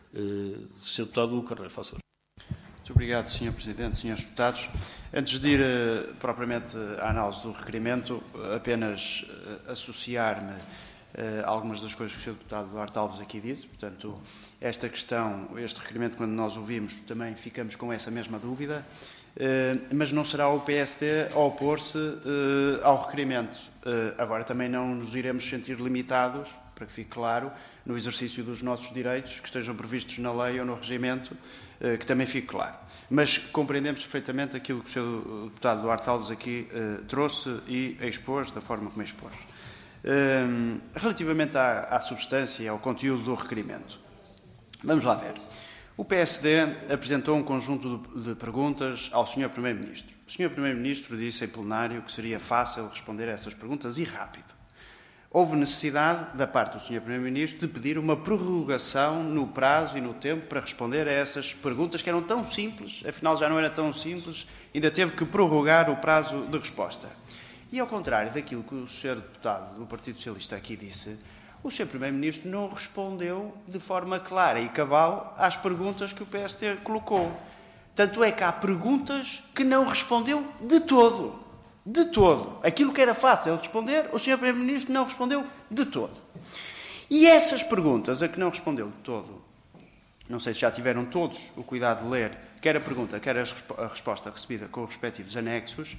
Sr. Deputado Carneiro, faça. Muito obrigado, Sr. Presidente, Srs. Deputados. Antes de ir propriamente à análise do requerimento, apenas associar-me a algumas das coisas que o Sr. Deputado Duarte Alves aqui disse. Portanto, esta questão, este requerimento, quando nós o vimos, também ficamos com essa mesma dúvida, mas não será o PSD a opor-se ao requerimento. Agora, também não nos iremos sentir limitados, para que fique claro, no exercício dos nossos direitos, que estejam previstos na lei ou no regimento, que também fique claro. Mas compreendemos perfeitamente aquilo que o Sr. Deputado Duarte Alves aqui trouxe e expôs da forma como expôs. Relativamente à substância e ao conteúdo do requerimento, vamos lá ver. O PSD apresentou um conjunto de perguntas ao Sr. Primeiro-Ministro. O Sr. Primeiro-Ministro disse em plenário que seria fácil responder a essas perguntas e rápido. Houve necessidade, da parte do Sr. Primeiro-Ministro, de pedir uma prorrogação no prazo e no tempo para responder a essas perguntas que eram tão simples, afinal já não era tão simples, ainda teve que prorrogar o prazo de resposta. E ao contrário daquilo que o Sr. Deputado do Partido Socialista aqui disse, o Sr. Primeiro-Ministro não respondeu de forma clara e cabal às perguntas que o PSD colocou. Tanto é que há perguntas que não respondeu de todo. De todo. Aquilo que era fácil responder, o Sr. Primeiro-Ministro não respondeu de todo. E essas perguntas a que não respondeu de todo, não sei se já tiveram todos o cuidado de ler, quer a pergunta, quer a resposta recebida com os respectivos anexos,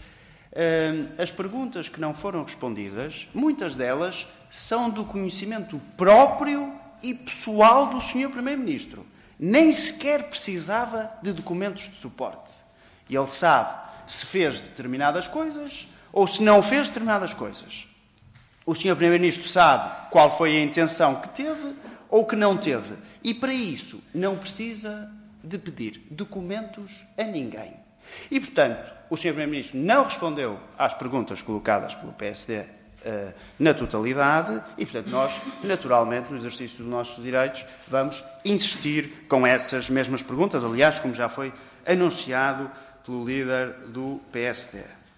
as perguntas que não foram respondidas, muitas delas são do conhecimento próprio e pessoal do Sr. Primeiro-Ministro. Nem sequer precisava de documentos de suporte. E ele sabe se fez determinadas coisas ou se não fez determinadas coisas. O Sr. Primeiro-Ministro sabe qual foi a intenção que teve ou que não teve. E, para isso, não precisa de pedir documentos a ninguém. E, portanto, o Sr. Primeiro-Ministro não respondeu às perguntas colocadas pelo PSD na totalidade e, portanto, nós, naturalmente, no exercício dos nossos direitos, vamos insistir com essas mesmas perguntas, aliás, como já foi anunciado pelo líder do PSD.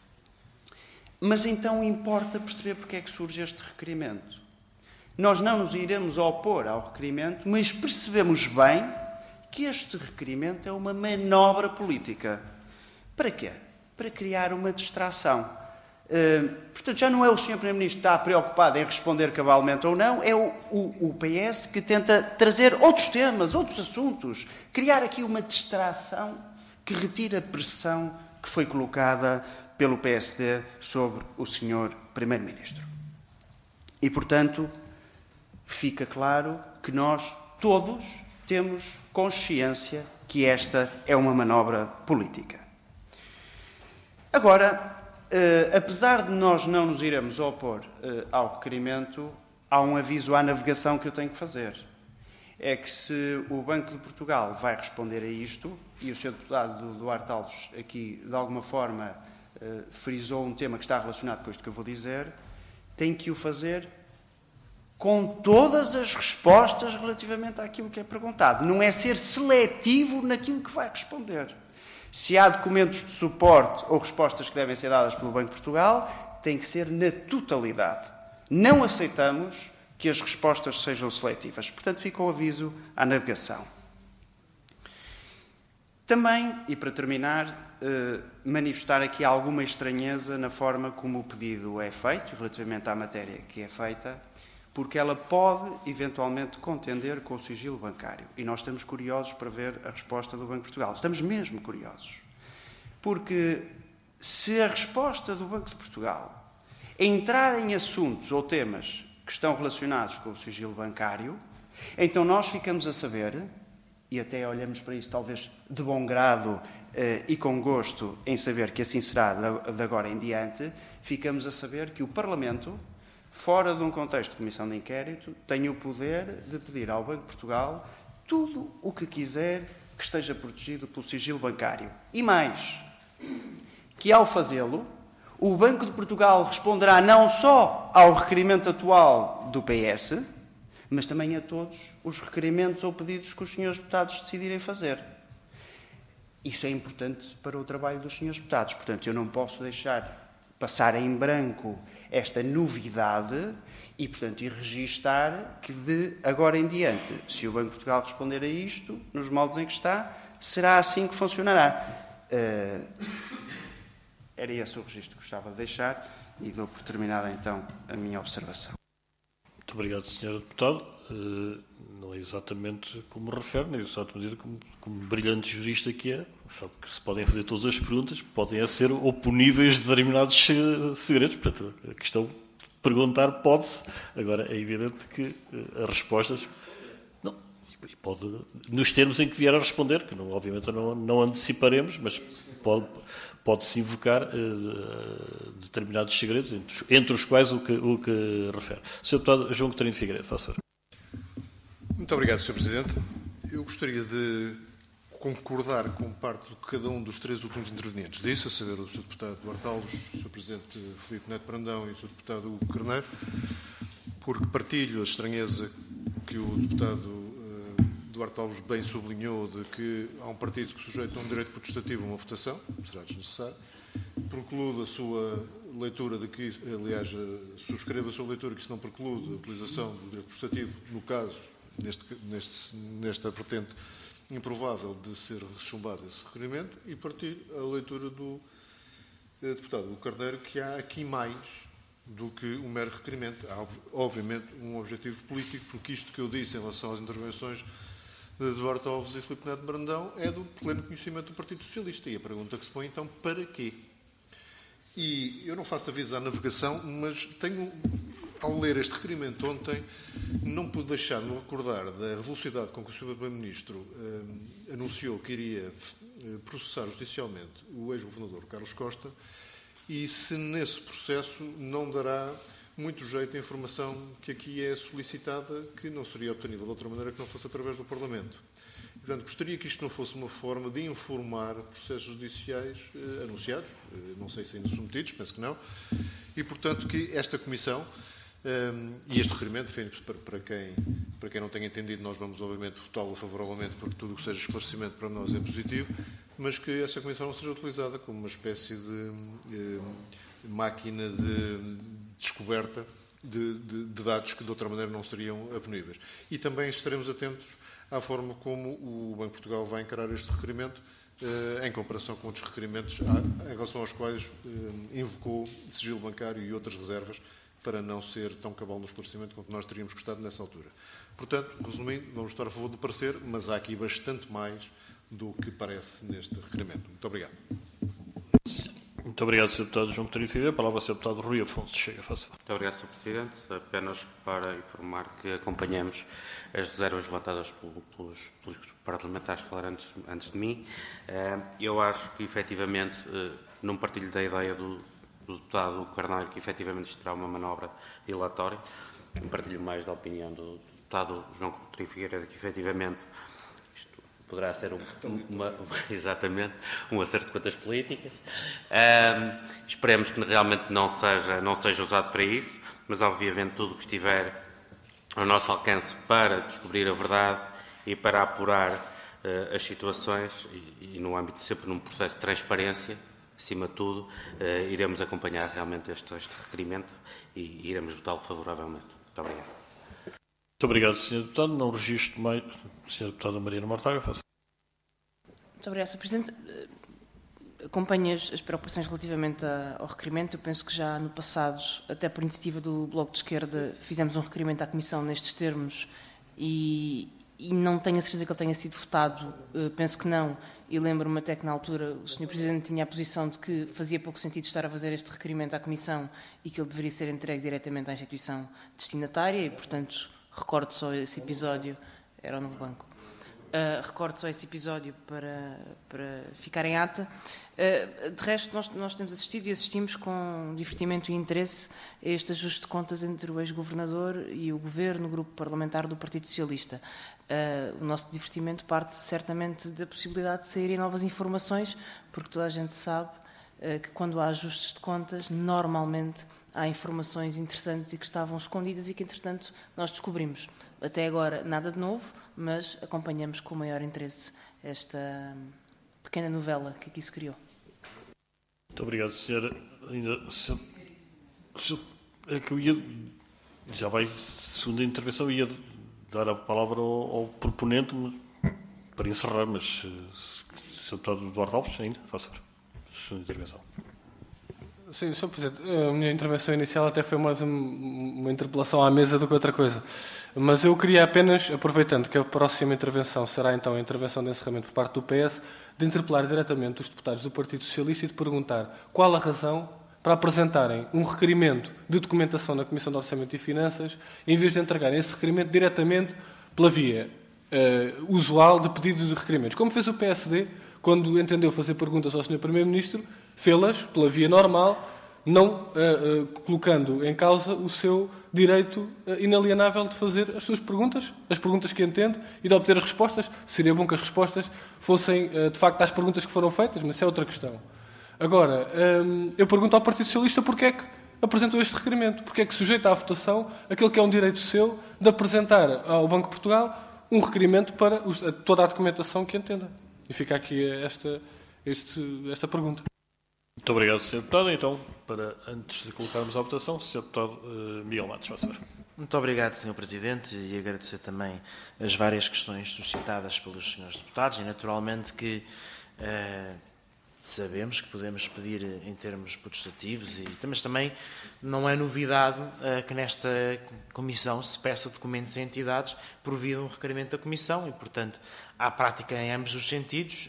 Mas então importa perceber porque é que surge este requerimento. Nós não nos iremos opor ao requerimento, mas percebemos bem que este requerimento é uma manobra política. Para quê? Para criar uma distração. Portanto, já não é o Sr. Primeiro-Ministro que está preocupado em responder cabalmente ou não, é o PS que tenta trazer outros temas, outros assuntos, criar aqui uma distração que retira a pressão que foi colocada pelo PSD sobre o Sr. Primeiro-Ministro. E, portanto, fica claro que nós todos temos consciência que esta é uma manobra política. Agora, apesar de nós não nos iremos opor ao requerimento, há um aviso à navegação que eu tenho que fazer. É que se o Banco de Portugal vai responder a isto, e o Sr. Deputado Duarte Alves aqui, de alguma forma, frisou um tema que está relacionado com isto que eu vou dizer, tem que o fazer com todas as respostas relativamente àquilo que é perguntado. Não é ser seletivo naquilo que vai responder. Se há documentos de suporte ou respostas que devem ser dadas pelo Banco de Portugal, tem que ser na totalidade. Não aceitamos que as respostas sejam seletivas. Portanto, fica o aviso à navegação. Também, e para terminar, manifestar aqui alguma estranheza na forma como o pedido é feito, relativamente à matéria que é feita, porque ela pode, eventualmente, contender com o sigilo bancário. E nós estamos curiosos para ver a resposta do Banco de Portugal. Estamos mesmo curiosos. Porque se a resposta do Banco de Portugal entrar em assuntos ou temas que estão relacionados com o sigilo bancário, então nós ficamos a saber, e até olhamos para isso talvez de bom grado e com gosto em saber que assim será de agora em diante, ficamos a saber que o Parlamento, fora de um contexto de comissão de inquérito, tem o poder de pedir ao Banco de Portugal tudo o que quiser que esteja protegido pelo sigilo bancário. E mais, que ao fazê-lo, o Banco de Portugal responderá não só ao requerimento atual do PS, mas também a todos os requerimentos ou pedidos que os senhores deputados decidirem fazer. Isso é importante para o trabalho dos senhores deputados. Portanto, eu não posso deixar passar em branco esta novidade e, portanto, ir registar que de agora em diante, se o Banco de Portugal responder a isto, nos moldes em que está, será assim que funcionará. Era esse o registro que gostava de deixar e dou por terminada, então, a minha observação. Muito obrigado, Sr. Deputado. Não é exatamente como refere, nem exatamente como brilhante jurista que é. Sabe que se podem fazer todas as perguntas, podem ser oponíveis de determinados segredos. Portanto, a questão de perguntar pode-se. Agora, é evidente que as respostas... Não, pode, nos termos em que vier a responder, que não, obviamente não anteciparemos, mas pode-se invocar determinados segredos, entre os quais o que refere. Sr. Deputado João Coutinho de Figueiredo, faça favor. Muito obrigado, Sr. Presidente. Eu gostaria de concordar com parte do que cada um dos três últimos intervenientes disse, a saber o Sr. Deputado Duarte Alves, o Sr. Presidente Filipe Neto Brandão e o Sr. Deputado Hugo Carneiro, porque partilho a estranheza que o Deputado Duarte Alves bem sublinhou de que há um partido que sujeita um direito protestativo a uma votação, será desnecessário, preclude a sua leitura de que, aliás, subscreve a sua leitura que isso não preclude a utilização do direito protestativo, no caso, nesta vertente improvável de ser rechumbado esse requerimento, e partilho a leitura do deputado Hugo Carneiro, que há aqui mais do que um mero requerimento. Há, obviamente, um objetivo político, porque isto que eu disse em relação às intervenções de Duarte Alves e Filipe Neto Brandão é do pleno conhecimento do Partido Socialista. E a pergunta que se põe, então, para quê? E eu não faço aviso à navegação, mas tenho, ao ler este requerimento ontem, não pude deixar de me recordar da velocidade com que o Sr. Primeiro-Ministro anunciou que iria processar judicialmente o ex-governador Carlos Costa, e se nesse processo não dará muito jeito a informação que aqui é solicitada, que não seria obtenida de outra maneira que não fosse através do Parlamento. Portanto, gostaria que isto não fosse uma forma de informar processos judiciais anunciados, não sei se ainda submetidos, penso que não, e, portanto, que esta Comissão, e este requerimento, para quem não tenha entendido, nós vamos, obviamente, votá-lo favoravelmente, porque tudo o que seja esclarecimento para nós é positivo, mas que esta Comissão não seja utilizada como uma espécie de máquina de descoberta de dados que, de outra maneira, não seriam apuníveis. E também estaremos atentos à forma como o Banco de Portugal vai encarar este requerimento em comparação com outros requerimentos em relação aos quais invocou sigilo bancário e outras reservas para não ser tão cabal no esclarecimento quanto nós teríamos gostado nessa altura. Portanto, resumindo, vamos estar a favor do parecer, mas há aqui bastante mais do que parece neste requerimento. Muito obrigado. Muito obrigado, Sr. Deputado João Coutinho de Figueiredo. A palavra ao Sr. Deputado Rui Afonso Chega. Faça. Muito obrigado, Sr. Presidente. Apenas para informar que acompanhamos as reservas levantadas pelos parlamentares que falaram antes de mim. Eu acho que, efetivamente, não partilho da ideia do deputado Carneiro que, efetivamente, isto será uma manobra dilatória. Não partilho mais da opinião do deputado João Coutinho de Figueiredo que, efetivamente, poderá ser exatamente um acerto de contas políticas. Esperemos que realmente não seja usado para isso, mas obviamente tudo o que estiver ao nosso alcance para descobrir a verdade e para apurar as situações e no âmbito sempre num processo de transparência, acima de tudo, iremos acompanhar realmente este requerimento e iremos votá-lo favoravelmente. Muito obrigado. Muito obrigado, Sr. Deputado. Não registro mais. Sra. Deputada Mariana Mortágua, faça. Muito obrigado, Sr. Presidente. acompanho as preocupações relativamente ao requerimento. Eu penso que já no passado, até por iniciativa do Bloco de Esquerda, fizemos um requerimento à Comissão nestes termos e não tenho a certeza que ele tenha sido votado, penso que não, e lembro-me até que na altura o Sr. Presidente tinha a posição de que fazia pouco sentido estar a fazer este requerimento à Comissão e que ele deveria ser entregue diretamente à instituição destinatária e, portanto, recordo só esse episódio, era o Novo Banco. Recordo só esse episódio para ficar em ata. De resto, nós temos assistido e assistimos com divertimento e interesse a este ajuste de contas entre o ex-governador e o governo, o grupo parlamentar do Partido Socialista. O nosso divertimento parte certamente da possibilidade de saírem novas informações, porque toda a gente sabe que quando há ajustes de contas, normalmente há informações interessantes e que estavam escondidas e que, entretanto, nós descobrimos. Até agora, nada de novo, mas acompanhamos com o maior interesse esta pequena novela que aqui se criou. Muito obrigado, senhora. É que eu ia... Já vai segunda intervenção, ia dar a palavra ao proponente para encerrar, mas Sr. Deputado Eduardo Alves, ainda, faça segunda intervenção. Sim, Sr. Presidente, a minha intervenção inicial até foi mais uma interpelação à mesa do que outra coisa. Mas eu queria apenas, aproveitando que a próxima intervenção será então a intervenção de encerramento por parte do PS, de interpelar diretamente os deputados do Partido Socialista e de perguntar qual a razão para apresentarem um requerimento de documentação na Comissão de Orçamento e Finanças, em vez de entregarem esse requerimento diretamente pela via usual de pedido de requerimentos. Como fez o PSD, quando entendeu fazer perguntas ao Sr. Primeiro-Ministro, fê-las pela via normal, não colocando em causa o seu direito inalienável de fazer as suas perguntas, as perguntas que entende, e de obter as respostas. Seria bom que as respostas fossem, de facto, às perguntas que foram feitas, mas isso é outra questão. Agora, eu pergunto ao Partido Socialista porque é que apresentou este requerimento, porque é que sujeita à votação aquele que é um direito seu de apresentar ao Banco de Portugal um requerimento para toda a documentação que entenda. E fica aqui esta pergunta. Muito obrigado, Sr. Deputado. Então, antes de colocarmos à votação, Sr. Deputado Miguel Matos, vai saber. Muito obrigado, Sr. Presidente, e agradecer também as várias questões suscitadas pelos senhores deputados e, naturalmente, que sabemos que podemos pedir em termos potestativos, mas também não é novidade que nesta Comissão se peça documentos a entidades por via de um requerimento da Comissão e, portanto, há prática em ambos os sentidos.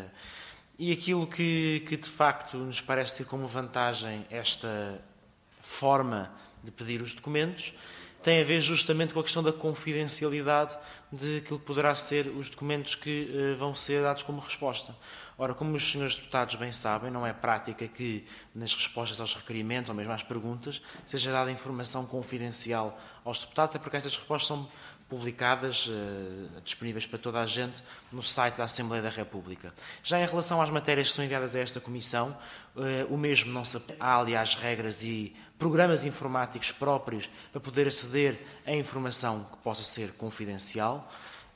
E aquilo que de facto nos parece ter como vantagem esta forma de pedir os documentos tem a ver justamente com a questão da confidencialidade de aquilo que poderá ser os documentos que vão ser dados como resposta. Ora, como os senhores deputados bem sabem, não é prática que nas respostas aos requerimentos ou mesmo às perguntas seja dada informação confidencial aos deputados, até porque estas respostas são publicadas, disponíveis para toda a gente, no site da Assembleia da República. Já em relação às matérias que são enviadas a esta Comissão, o mesmo não se aplica. Há, aliás, regras e programas informáticos próprios para poder aceder a informação que possa ser confidencial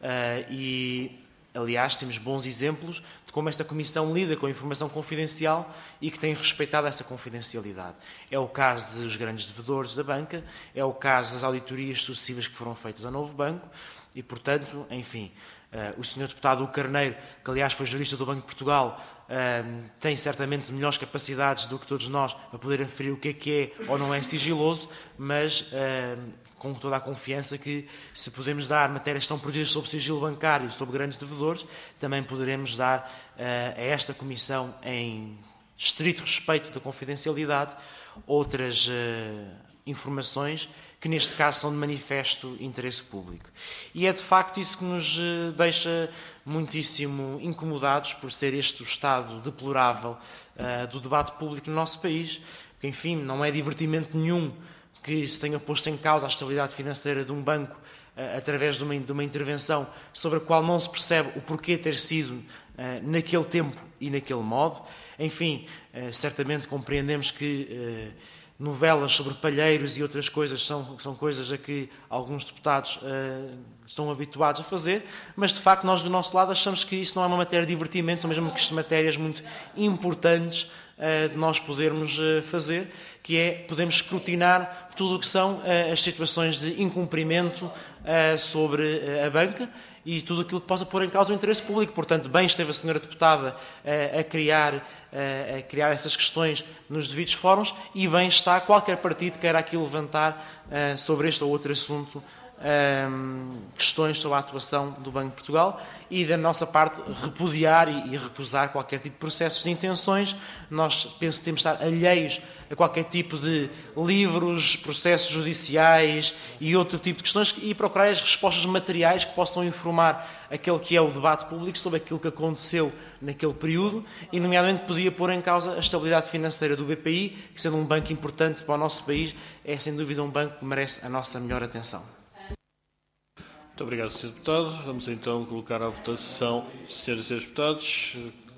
e, aliás, temos bons exemplos de como esta Comissão lida com a informação confidencial e que tem respeitado essa confidencialidade. É o caso dos grandes devedores da banca, é o caso das auditorias sucessivas que foram feitas ao Novo Banco e, portanto, enfim, o Sr. Deputado Carneiro, que aliás foi jurista do Banco de Portugal, tem certamente melhores capacidades do que todos nós para poder aferir o que é ou não é sigiloso, mas com toda a confiança que, se podemos dar matérias que estão protegidas sob sigilo bancário, sobre grandes devedores, também poderemos dar a esta Comissão, em estrito respeito da confidencialidade, outras informações que neste caso são de manifesto interesse público. E é de facto isso que nos deixa muitíssimo incomodados por ser este o estado deplorável do debate público no nosso país, porque, enfim, não é divertimento nenhum que se tenha posto em causa a estabilidade financeira de um banco através de uma intervenção sobre a qual não se percebe o porquê ter sido naquele tempo e naquele modo. Enfim, certamente compreendemos que novelas sobre palheiros e outras coisas são coisas a que alguns deputados estão habituados a fazer, mas de facto nós do nosso lado achamos que isso não é uma matéria de divertimento, são mesmo matérias muito importantes de nós podermos fazer, que é podemos escrutinar tudo o que são as situações de incumprimento sobre a banca e tudo aquilo que possa pôr em causa o interesse público. Portanto, bem esteve a senhora deputada a criar essas questões nos devidos fóruns, e bem está qualquer partido que queira aqui levantar sobre este ou outro assunto questões sobre a atuação do Banco de Portugal, e da nossa parte repudiar e recusar qualquer tipo de processos de intenções. Nós penso que temos de estar alheios a qualquer tipo de livros, processos judiciais e outro tipo de questões, e procurar as respostas materiais que possam informar aquele que é o debate público sobre aquilo que aconteceu naquele período, e nomeadamente podia pôr em causa a estabilidade financeira do BPI, que, sendo um banco importante para o nosso país, é sem dúvida um banco que merece a nossa melhor atenção. Muito obrigado, Sr. Deputado. Vamos então colocar à votação, Sras. e Srs. Deputados,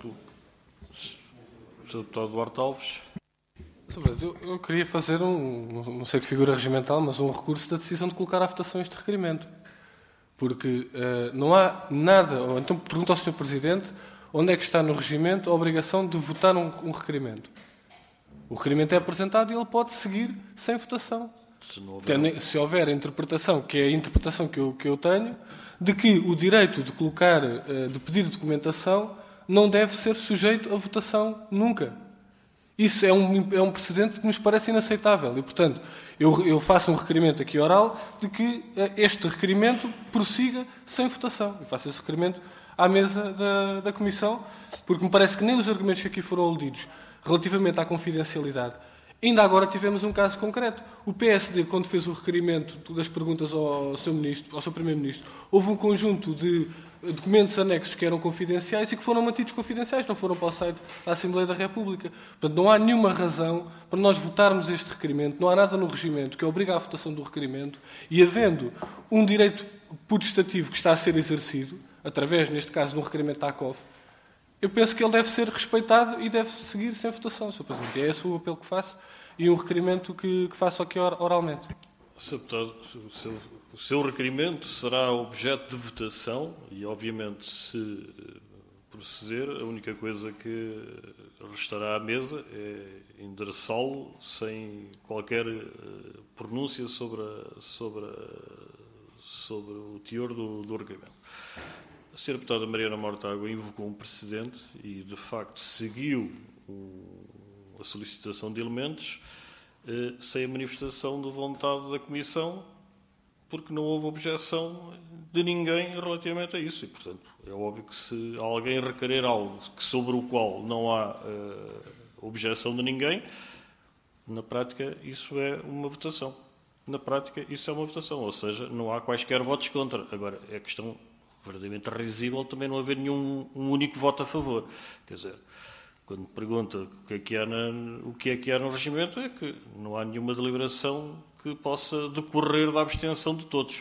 o Sr. Deputado Duarte Alves. Eu queria fazer não sei que figura regimental, mas um recurso da decisão de colocar à votação este requerimento. Porque não há nada, ou então pergunto ao Sr. Presidente, onde é que está no regimento a obrigação de votar um requerimento. O requerimento é apresentado e ele pode seguir sem votação. Se houver a interpretação, que é a interpretação que eu tenho, de que o direito de colocar, de pedir documentação, não deve ser sujeito a votação nunca. Isso é um precedente que nos parece inaceitável. E, portanto, eu faço um requerimento aqui oral de que este requerimento prossiga sem votação. Eu faço esse requerimento à mesa da Comissão, porque me parece que nem os argumentos que aqui foram aludidos relativamente à confidencialidade. Ainda agora tivemos um caso concreto. O PSD, quando fez o requerimento das perguntas ao Sr. Primeiro-Ministro, houve um conjunto de documentos anexos que eram confidenciais e que foram mantidos confidenciais, não foram para o site da Assembleia da República. Portanto, não há nenhuma razão para nós votarmos este requerimento, não há nada no regimento que obriga à votação do requerimento, e havendo um direito putestativo que está a ser exercido, através, neste caso, de um requerimento da ACOF, eu penso que ele deve ser respeitado e deve seguir sem votação, Sr. Presidente. É esse o apelo que faço e um requerimento que faço aqui oralmente. Sr. Deputado, o seu requerimento será objeto de votação e, obviamente, se proceder, a única coisa que restará à mesa é endereçá-lo sem qualquer pronúncia sobre o teor do requerimento. A Sra. Deputada Mariana Mortágua invocou um precedente e, de facto, seguiu a solicitação de elementos sem a manifestação de vontade da Comissão, porque não houve objeção de ninguém relativamente a isso. E, portanto, é óbvio que se alguém requerer algo sobre o qual não há objeção de ninguém, na prática isso é uma votação. Na prática isso é uma votação, ou seja, não há quaisquer votos contra. Agora, é questão verdadeiramente risível também não haver nenhum único voto a favor. Quer dizer, quando me pergunta o que é que há no regimento, é que não há nenhuma deliberação que possa decorrer da abstenção de todos.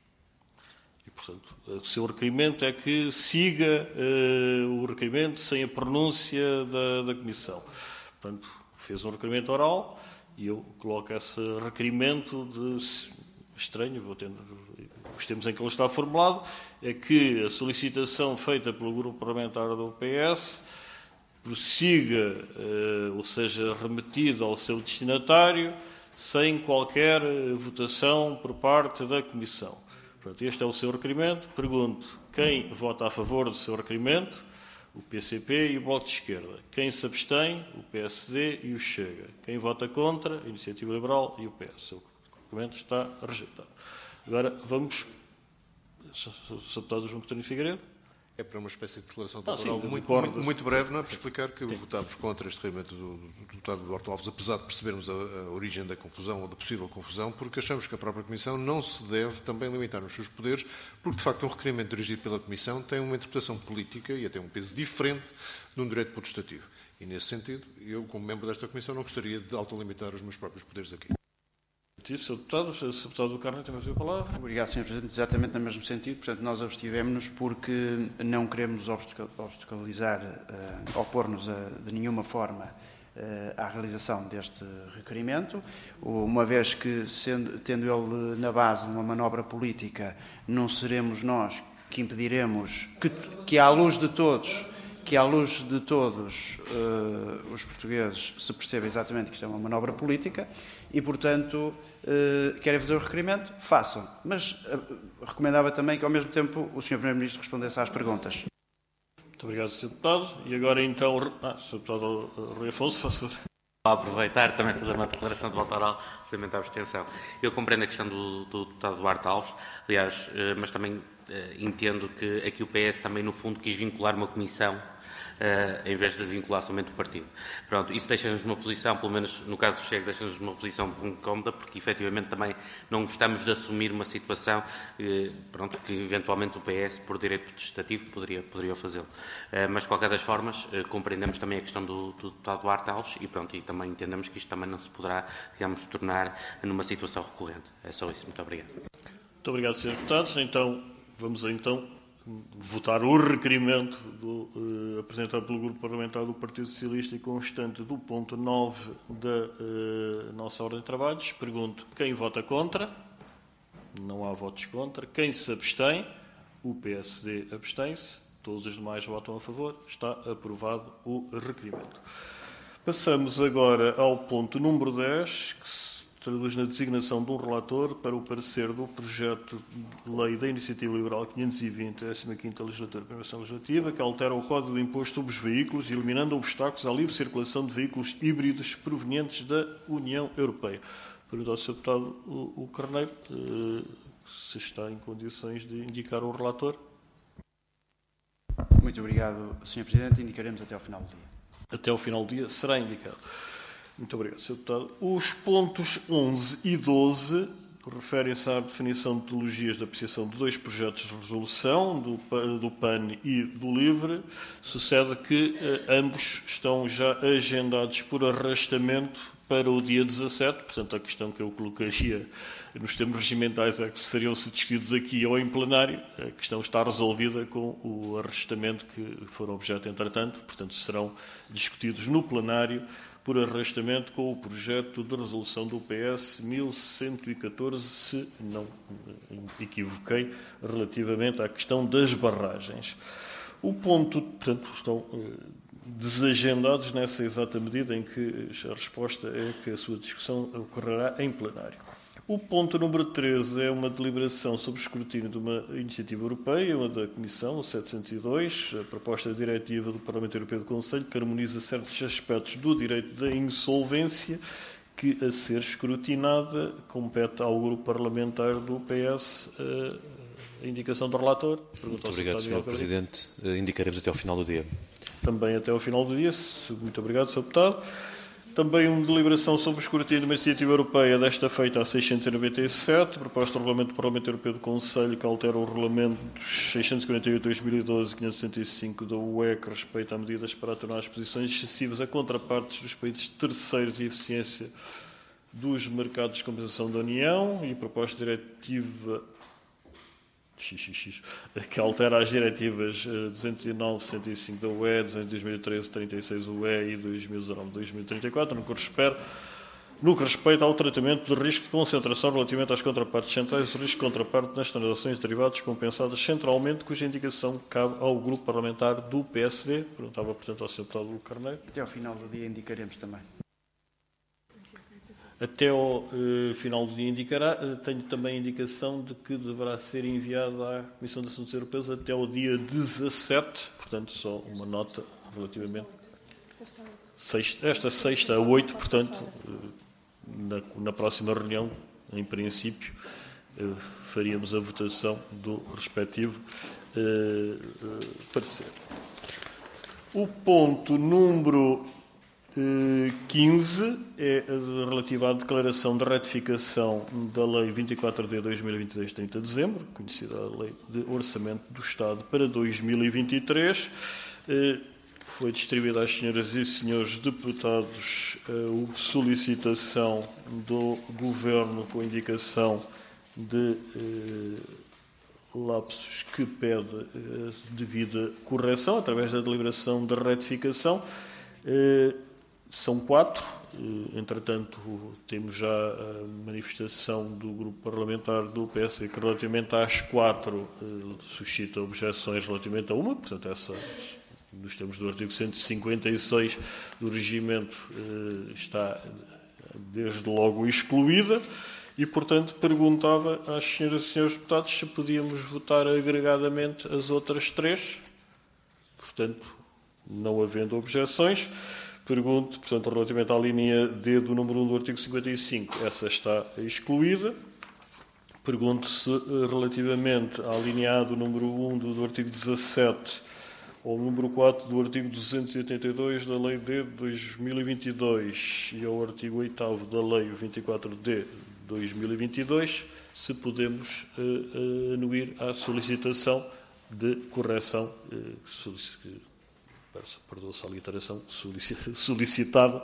E, portanto, o seu requerimento é que siga o requerimento sem a pronúncia da Comissão. Portanto, fez um requerimento oral e eu coloco esse requerimento estranho, os termos em que ele está formulado, é que a solicitação feita pelo Grupo Parlamentar do PS prossiga, ou seja, remetida ao seu destinatário, sem qualquer votação por parte da Comissão. Portanto, este é o seu requerimento. Pergunto, quem vota a favor do seu requerimento? O PCP e o Bloco de Esquerda. Quem se abstém? O PSD e o Chega. Quem vota contra? A Iniciativa Liberal e o PS. O requerimento está rejeitado. Agora vamos... Sr. Deputado João Coutinho Figueiredo. É para uma espécie de declaração temporal muito breve, não é? Para explicar que votámos contra este requerimento do deputado Duarte Alves, apesar de percebermos a origem da confusão ou da possível confusão, porque achamos que a própria Comissão não se deve também limitar nos seus poderes, porque de facto um requerimento dirigido pela Comissão tem uma interpretação política e até um peso diferente de um direito potestativo. E nesse sentido, eu, como membro desta Comissão, não gostaria de autolimitar os meus próprios poderes aqui. Sr. Deputado do Carmo também tem a palavra. Obrigado, Sr. Presidente. Exatamente no mesmo sentido. Portanto, nós abstivemos-nos porque não queremos obstaculizar, opor-nos de nenhuma forma à realização deste requerimento, uma vez que, tendo ele na base uma manobra política, não seremos nós que impediremos que à luz de todos, que à luz de todos os portugueses se perceba exatamente que isto é uma manobra política e, portanto, querem fazer o requerimento, façam. Mas recomendava também que, ao mesmo tempo, o Sr. Primeiro-Ministro respondesse às perguntas. Muito obrigado, Sr. Deputado. E agora, então, Sr. Deputado Rui Afonso, faça. Vou aproveitar também fazer uma declaração de voto oral relativamente à abstenção. Eu compreendo a questão do deputado Duarte Alves, aliás, mas também entendo que aqui o PS também, no fundo, quis vincular uma comissão em vez de vincular somente o partido. Pronto, isso deixa-nos numa posição, pelo menos no caso do Chega, deixa-nos numa posição incómoda, porque efetivamente também não gostamos de assumir uma situação que eventualmente o PS, por direito legislativo, poderia fazê-lo. Mas, de qualquer das formas, compreendemos também a questão do deputado Duarte Alves e também entendemos que isto também não se poderá, digamos, tornar numa situação recorrente. É só isso. Muito obrigado. Muito obrigado, Sr. Deputados. Então, vamos votar o requerimento apresentado pelo Grupo Parlamentar do Partido Socialista e constante do ponto 9 da nossa ordem de trabalhos. Pergunto, quem vota contra? Não há votos contra. Quem se abstém? O PSD abstém-se. Todos os demais votam a favor. Está aprovado o requerimento. Passamos agora ao ponto número 10, que se traduz na designação de um relator para o parecer do projeto de lei da Iniciativa Liberal 520, 15ª Legislatura, Primeira Sessão Legislativa, que altera o Código do Imposto sobre os Veículos, eliminando obstáculos à livre circulação de veículos híbridos provenientes da União Europeia. Pergunto ao Sr. Deputado o Carneiro se está em condições de indicar o relator. Muito obrigado, Sr. Presidente. Indicaremos até ao final do dia. Até ao final do dia será indicado. Muito obrigado, Sr. Deputado. Os pontos 11 e 12 referem-se à definição de metodologias de apreciação de dois projetos de resolução, do PAN e do LIVRE. Sucede que ambos estão já agendados por arrastamento para o dia 17, portanto, a questão que eu colocaria nos termos regimentais é que seriam-se discutidos aqui ou em plenário. A questão está resolvida com o arrastamento que foram objeto, entretanto, portanto, serão discutidos no plenário por arrastamento com o projeto de resolução do PS 1114, se não equivoquei, relativamente à questão das barragens. O ponto, portanto, estão desagendados nessa exata medida em que a resposta é que a sua discussão ocorrerá em plenário. O ponto número 13 é uma deliberação sobre o escrutínio de uma iniciativa europeia, uma da Comissão, o 702, a proposta diretiva do Parlamento Europeu do Conselho, que harmoniza certos aspectos do direito da insolvência, que, a ser escrutinada, compete ao grupo parlamentar do PS a indicação do relator. Muito obrigado, Sr. Presidente. Indicaremos até ao final do dia. Também até ao final do dia. Muito obrigado, Sr. Deputado. Também uma deliberação sobre o escrutínio de uma iniciativa europeia, desta feita a 697, proposta do Regulamento do Parlamento Europeu do Conselho, que altera o Regulamento 648/2012, 565 da UE, que respeita a medidas para atenuar as posições excessivas a contrapartes dos países terceiros e eficiência dos mercados de compensação da União, e proposta diretiva que altera as diretivas 209/105 da UE, 2013/36 UE e 2019/2034, no que respeita ao tratamento de risco de concentração relativamente às contrapartes centrais, o risco de contraparte nas transações de derivados compensadas centralmente, cuja indicação cabe ao grupo parlamentar do PSD. Perguntava, portanto, ao Sr. Deputado Carneiro. Até ao final do dia indicaremos também. Até ao final do dia indicará. Tenho também a indicação de que deverá ser enviado à Comissão de Assuntos Europeus até ao dia 17, portanto, só uma nota relativamente. Esta sexta a 8, portanto, na próxima reunião, em princípio, faríamos a votação do respectivo parecer. O ponto número 15 é relativa à declaração de ratificação da Lei 24/2022, 30 de dezembro, conhecida a Lei de Orçamento do Estado para 2023. Foi distribuída às senhoras e senhores deputados a solicitação do Governo com indicação de lapsos que pede devida correção através da deliberação de ratificação. São 4, entretanto temos já a manifestação do grupo parlamentar do PS que relativamente às 4 suscita objeções relativamente a uma, portanto essa nos termos do artigo 156 do regimento, está desde logo excluída e, portanto, perguntava às senhoras e senhores deputados se podíamos votar agregadamente as outras 3. Portanto, não havendo objeções, pergunto, portanto, relativamente à linha D do número 1 do artigo 55, essa está excluída. Pergunto se, relativamente à linha A do número 1 do artigo 17, ao número 4 do artigo 282 da Lei D de 2022 e ao artigo 8º da Lei 24D de 2022, se podemos anuir à solicitação de correção, perdoa-se a literação, solicitado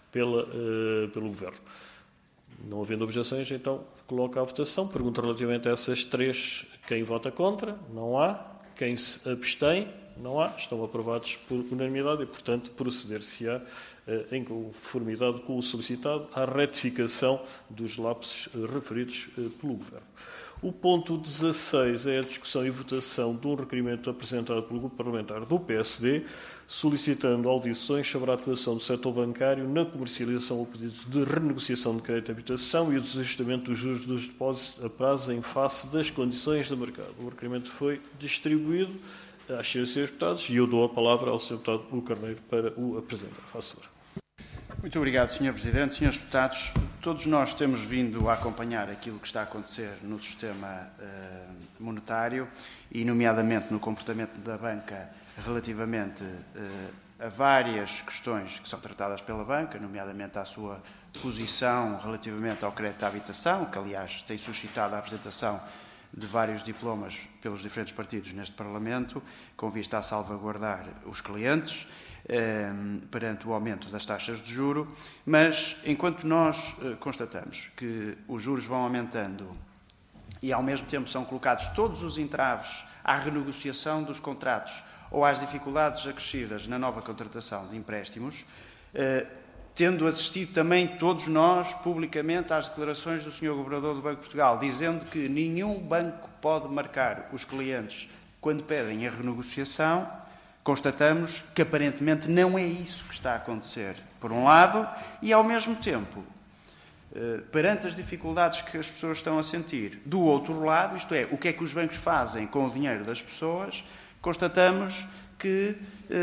pelo Governo. Não havendo objeções, então, coloco à votação. Pergunto relativamente a essas 3, quem vota contra? Não há. Quem se abstém? Não há. Estão aprovados por unanimidade e, portanto, proceder-se-á, em conformidade com o solicitado, à retificação dos lapsos referidos pelo Governo. O ponto 16 é a discussão e votação de um requerimento apresentado pelo Grupo Parlamentar do PSD, solicitando audições sobre a atuação do setor bancário na comercialização ou pedido de renegociação de crédito de habitação e o desajustamento dos juros dos depósitos a prazo em face das condições de mercado. O requerimento foi distribuído às senhoras e senhores deputados e eu dou a palavra ao Sr. Deputado Hugo Carneiro para o apresentar. Faça favor. Muito obrigado, Sr. Presidente. Senhores deputados, todos nós temos vindo a acompanhar aquilo que está a acontecer no sistema monetário e, nomeadamente, no comportamento da banca relativamente a várias questões que são tratadas pela banca, nomeadamente à sua posição relativamente ao crédito à habitação, que, aliás, tem suscitado a apresentação de vários diplomas pelos diferentes partidos neste Parlamento, com vista a salvaguardar os clientes perante o aumento das taxas de juro, mas enquanto nós constatamos que os juros vão aumentando e ao mesmo tempo são colocados todos os entraves à renegociação dos contratos ou às dificuldades acrescidas na nova contratação de empréstimos, tendo assistido também todos nós publicamente às declarações do Sr. Governador do Banco de Portugal, dizendo que nenhum banco pode marcar os clientes quando pedem a renegociação, constatamos que aparentemente não é isso que está a acontecer, por um lado, e ao mesmo tempo, perante as dificuldades que as pessoas estão a sentir, do outro lado, isto é, o que é que os bancos fazem com o dinheiro das pessoas, constatamos que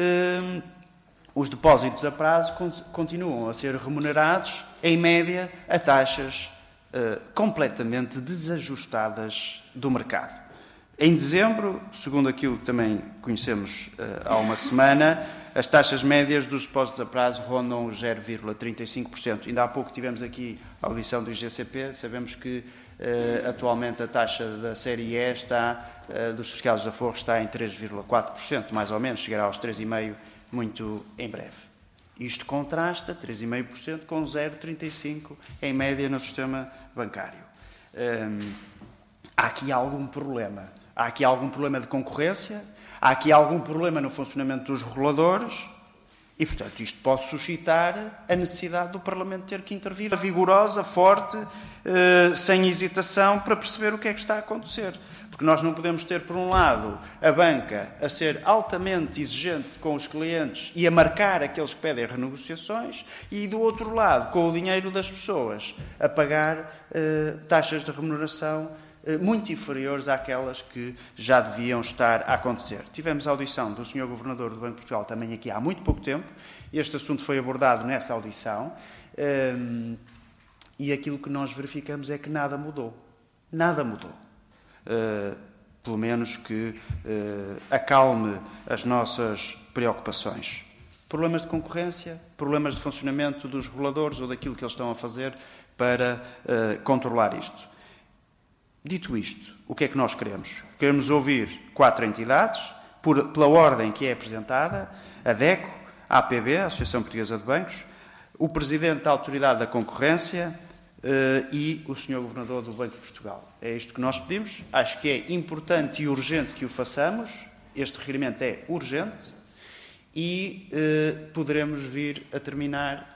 os depósitos a prazo continuam a ser remunerados, em média, a taxas completamente desajustadas do mercado. Em dezembro, segundo aquilo que também conhecemos há uma semana, as taxas médias dos depósitos a prazo rondam 0,35%. Ainda há pouco tivemos aqui a audição do IGCP, sabemos que atualmente a taxa da série E dos certificados de aforro está em 3,4%, mais ou menos, chegará aos 3,5% muito em breve. Isto contrasta 3,5% com 0,35% em média no sistema bancário. Há aqui algum problema. Há aqui algum problema de concorrência, há aqui algum problema no funcionamento dos reguladores e, portanto, isto pode suscitar a necessidade do Parlamento ter que intervir vigorosa, forte, sem hesitação, para perceber o que é que está a acontecer. Porque nós não podemos ter, por um lado, a banca a ser altamente exigente com os clientes e a marcar aqueles que pedem renegociações e, do outro lado, com o dinheiro das pessoas, a pagar taxas de remuneração muito inferiores àquelas que já deviam estar a acontecer. Tivemos a audição do Sr. Governador do Banco de Portugal também aqui há muito pouco tempo. Este assunto foi abordado nessa audição e aquilo que nós verificamos é que nada mudou. Nada mudou. Pelo menos que acalme as nossas preocupações. Problemas de concorrência, problemas de funcionamento dos reguladores ou daquilo que eles estão a fazer para controlar isto. Dito isto, o que é que nós queremos? Queremos ouvir 4 entidades, pela ordem que é apresentada, a DECO, a APB, a Associação Portuguesa de Bancos, o Presidente da Autoridade da Concorrência e o Sr. Governador do Banco de Portugal. É isto que nós pedimos. Acho que é importante e urgente que o façamos. Este requerimento é urgente e poderemos vir a terminar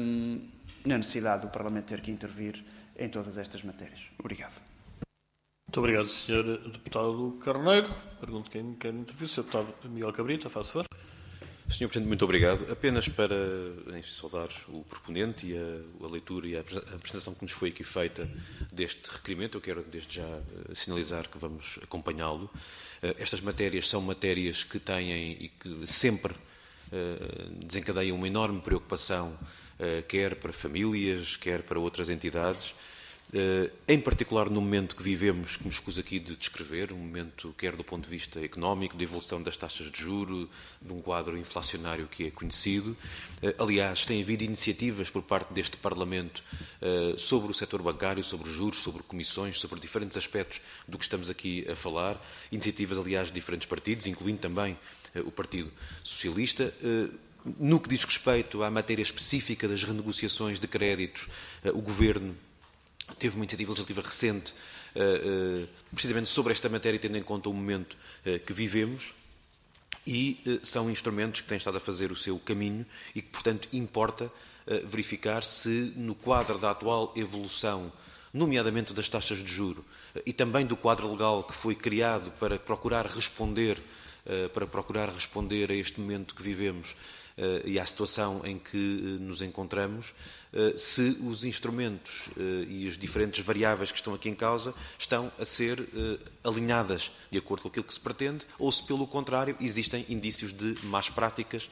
na necessidade do Parlamento ter que intervir em todas estas matérias. Obrigado. Muito Muito obrigado, Sr. Deputado Carneiro. Pergunto quem quer intervir. Sr. Deputado Miguel Cabrita, faz favor. Sr. Presidente, muito obrigado. Apenas para saudar o proponente e a leitura e a apresentação que nos foi aqui feita deste requerimento, eu quero desde já sinalizar que vamos acompanhá-lo. Estas matérias são matérias que têm e que sempre desencadeiam uma enorme preocupação, quer para famílias, quer para outras entidades. Em particular no momento que vivemos, que me escuso aqui de descrever, um momento quer do ponto de vista económico, de evolução das taxas de juro, de um quadro inflacionário que é conhecido. Aliás, tem havido iniciativas por parte deste Parlamento sobre o setor bancário, sobre os juros, sobre comissões, sobre diferentes aspectos do que estamos aqui a falar. Iniciativas, aliás, de diferentes partidos, incluindo também o Partido Socialista. No que diz respeito à matéria específica das renegociações de créditos, o Governo teve uma iniciativa legislativa recente, precisamente sobre esta matéria, tendo em conta o momento que vivemos, e são instrumentos que têm estado a fazer o seu caminho e que, portanto, importa verificar se, no quadro da atual evolução, nomeadamente das taxas de juro, e também do quadro legal que foi criado para procurar responder a este momento que vivemos e à situação em que nos encontramos, se os instrumentos e as diferentes variáveis que estão aqui em causa estão a ser alinhadas de acordo com aquilo que se pretende, ou se, pelo contrário, existem indícios de más práticas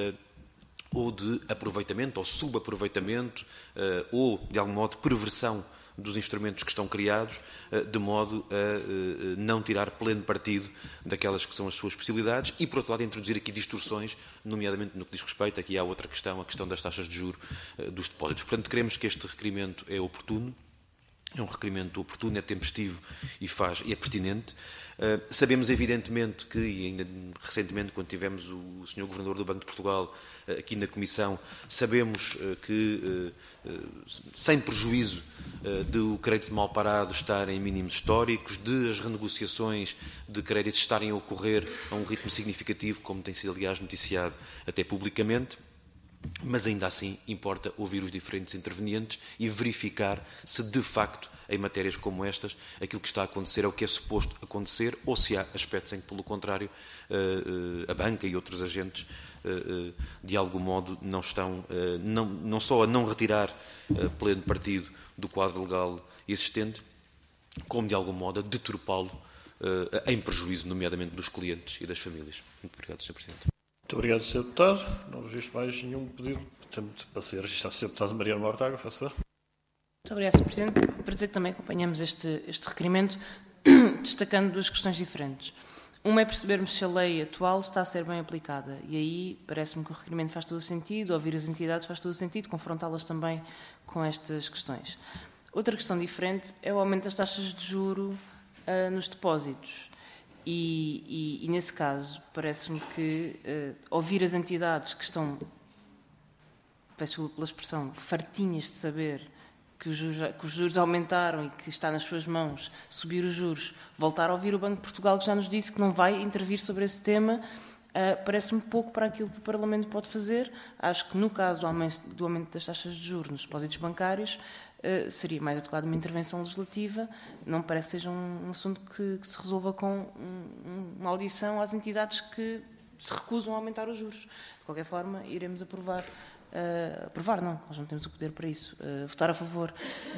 ou de aproveitamento ou subaproveitamento ou, de algum modo, perversão dos instrumentos que estão criados, de modo a não tirar pleno partido daquelas que são as suas possibilidades e, por outro lado, introduzir aqui distorções, nomeadamente no que diz respeito, aqui há outra questão, a questão das taxas de juros dos depósitos. Portanto, queremos que este requerimento é oportuno, é um requerimento oportuno, é tempestivo e é pertinente. Sabemos, evidentemente, que, e ainda recentemente, quando tivemos o Sr. Governador do Banco de Portugal aqui na Comissão, sabemos que, sem prejuízo do crédito mal parado estar em mínimos históricos, de as renegociações de créditos estarem a ocorrer a um ritmo significativo, como tem sido, aliás, noticiado até publicamente, mas ainda assim importa ouvir os diferentes intervenientes e verificar se, de facto, em matérias como estas, aquilo que está a acontecer é o que é suposto acontecer, ou se há aspectos em que, pelo contrário, a banca e outros agentes, de algum modo, não estão, não só a não retirar pleno partido do quadro legal existente, como, de algum modo, a deturpá-lo em prejuízo, nomeadamente, dos clientes e das famílias. Muito obrigado, Sr. Presidente. Muito obrigado, Sr. Deputado. Não registro mais nenhum pedido. Portanto, para ser registrado, Sr. Deputado Mariano Mortágua, faça favor. Muito obrigado, Sr. Presidente. Para dizer que também acompanhamos este requerimento, destacando duas questões diferentes. Uma é percebermos se a lei atual está a ser bem aplicada. E aí parece-me que o requerimento faz todo o sentido, ouvir as entidades faz todo o sentido, confrontá-las também com estas questões. Outra questão diferente é o aumento das taxas de juro nos depósitos. E nesse caso, parece-me que ouvir as entidades que estão, peço pela expressão, fartinhas de saber que os juros aumentaram e que está nas suas mãos subir os juros, voltar a ouvir o Banco de Portugal, que já nos disse que não vai intervir sobre esse tema, parece-me pouco para aquilo que o Parlamento pode fazer. Acho que, no caso do aumento das taxas de juros nos depósitos bancários, seria mais adequado uma intervenção legislativa. Não me parece que seja um assunto que se resolva com uma audição às entidades que se recusam a aumentar os juros. De qualquer forma, iremos aprovar. Aprovar não, nós não temos o poder para isso. Votar a favor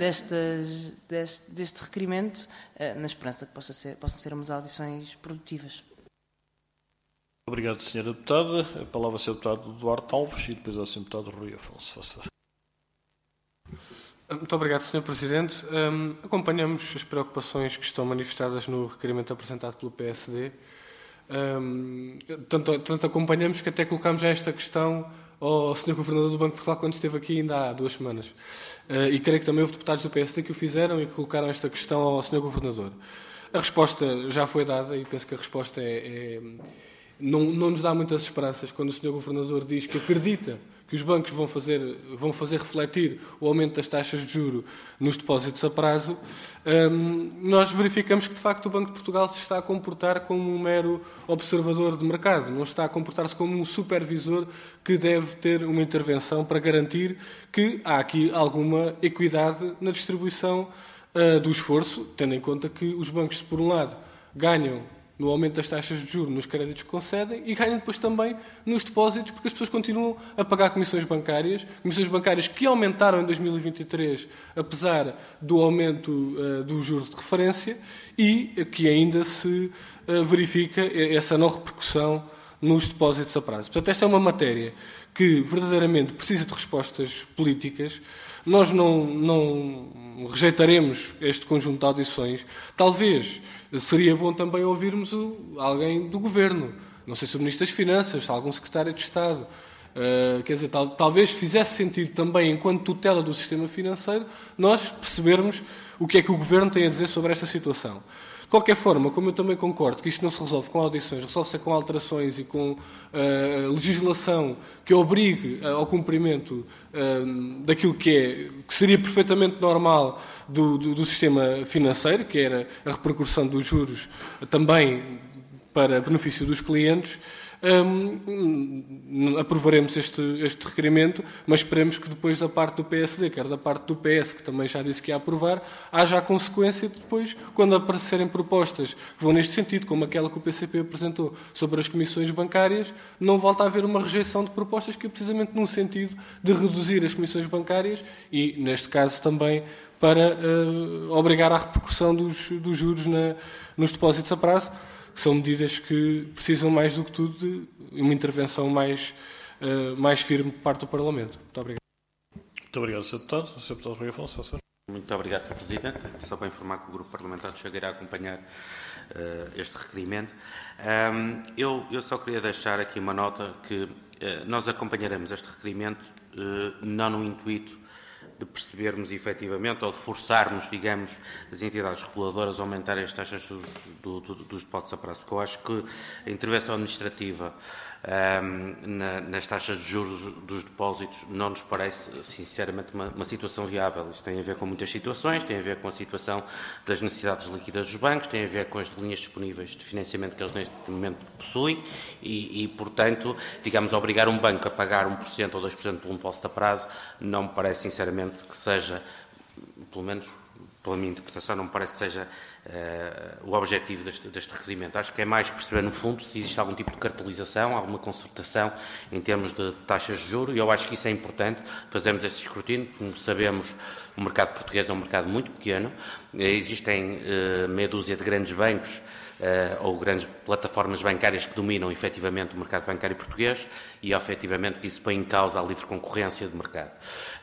deste requerimento, na esperança que possam ser umas audições produtivas. Obrigado, Sra. Deputada. A palavra ao Sr. Deputado Duarte Alves e depois ao Sr. Deputado Rui Afonso. Faça favor. Muito obrigado, Sr. Presidente. Acompanhamos as preocupações que estão manifestadas no requerimento apresentado pelo PSD. Tanto acompanhamos que até colocámos já esta questão ao Sr. Governador do Banco de Portugal quando esteve aqui ainda há 2 semanas. E creio que também houve deputados do PSD que o fizeram e que colocaram esta questão ao Sr. Governador. A resposta já foi dada e penso que a resposta não nos dá muitas esperanças quando o Sr. Governador diz que acredita que os bancos vão fazer refletir o aumento das taxas de juro nos depósitos a prazo. Nós verificamos que, de facto, o Banco de Portugal se está a comportar como um mero observador de mercado, não está a comportar-se como um supervisor que deve ter uma intervenção para garantir que há aqui alguma equidade na distribuição do esforço, tendo em conta que os bancos, por um lado, ganham no aumento das taxas de juros nos créditos que concedem e ganham depois também nos depósitos, porque as pessoas continuam a pagar comissões bancárias que aumentaram em 2023, apesar do aumento do juro de referência, e que ainda se verifica essa não repercussão nos depósitos a prazo. Portanto, esta é uma matéria que verdadeiramente precisa de respostas políticas. Nós não rejeitaremos este conjunto de audições. Talvez seria bom também ouvirmos alguém do Governo, não sei se o Ministro das Finanças, algum Secretário de Estado. Quer dizer, talvez fizesse sentido também, enquanto tutela do sistema financeiro, nós percebermos o que é que o Governo tem a dizer sobre esta situação. De qualquer forma, como eu também concordo que isto não se resolve com audições, resolve-se com alterações e com legislação que obrigue ao cumprimento daquilo que seria perfeitamente normal do sistema financeiro, que era a repercussão dos juros também para benefício dos clientes. Aprovaremos este requerimento, mas esperemos que depois da parte do PSD, quer da parte do PS, que também já disse que ia aprovar, haja a consequência de depois, quando aparecerem propostas que vão neste sentido, como aquela que o PCP apresentou sobre as comissões bancárias, não volta a haver uma rejeição de propostas que é precisamente num sentido de reduzir as comissões bancárias e, neste caso, também para obrigar à repercussão dos juros nos depósitos a prazo, que são medidas que precisam mais do que tudo de uma intervenção mais firme por parte do Parlamento. Muito obrigado. Muito obrigado, Sr. Deputado. Sr. Deputado Rui Afonso, senhor. Muito obrigado, Sr. Presidente. Só para informar que o Grupo Parlamentar do Chega irá acompanhar este requerimento. Eu só queria deixar aqui uma nota que nós acompanharemos este requerimento não no intuito de percebermos efetivamente ou de forçarmos, digamos, as entidades reguladoras a aumentarem as taxas dos depósitos a prazo, porque eu acho que a intervenção administrativa nas taxas de juros dos depósitos não nos parece, sinceramente, uma situação viável. Isso tem a ver com muitas situações, tem a ver com a situação das necessidades líquidas dos bancos, tem a ver com as linhas disponíveis de financiamento que eles neste momento possuem e portanto, digamos, obrigar um banco a pagar 1% ou 2% por um depósito a prazo não me parece, sinceramente, que seja, pelo menos pela minha interpretação, não me parece que seja o objetivo deste requerimento. Acho que é mais perceber, no fundo, se existe algum tipo de cartelização, alguma concertação em termos de taxas de juros, e eu acho que isso é importante, fazermos esse escrutínio. Como sabemos, o mercado português é um mercado muito pequeno, existem meia dúzia de grandes bancos ou grandes plataformas bancárias que dominam efetivamente o mercado bancário português e, efetivamente, isso põe em causa a livre concorrência de mercado.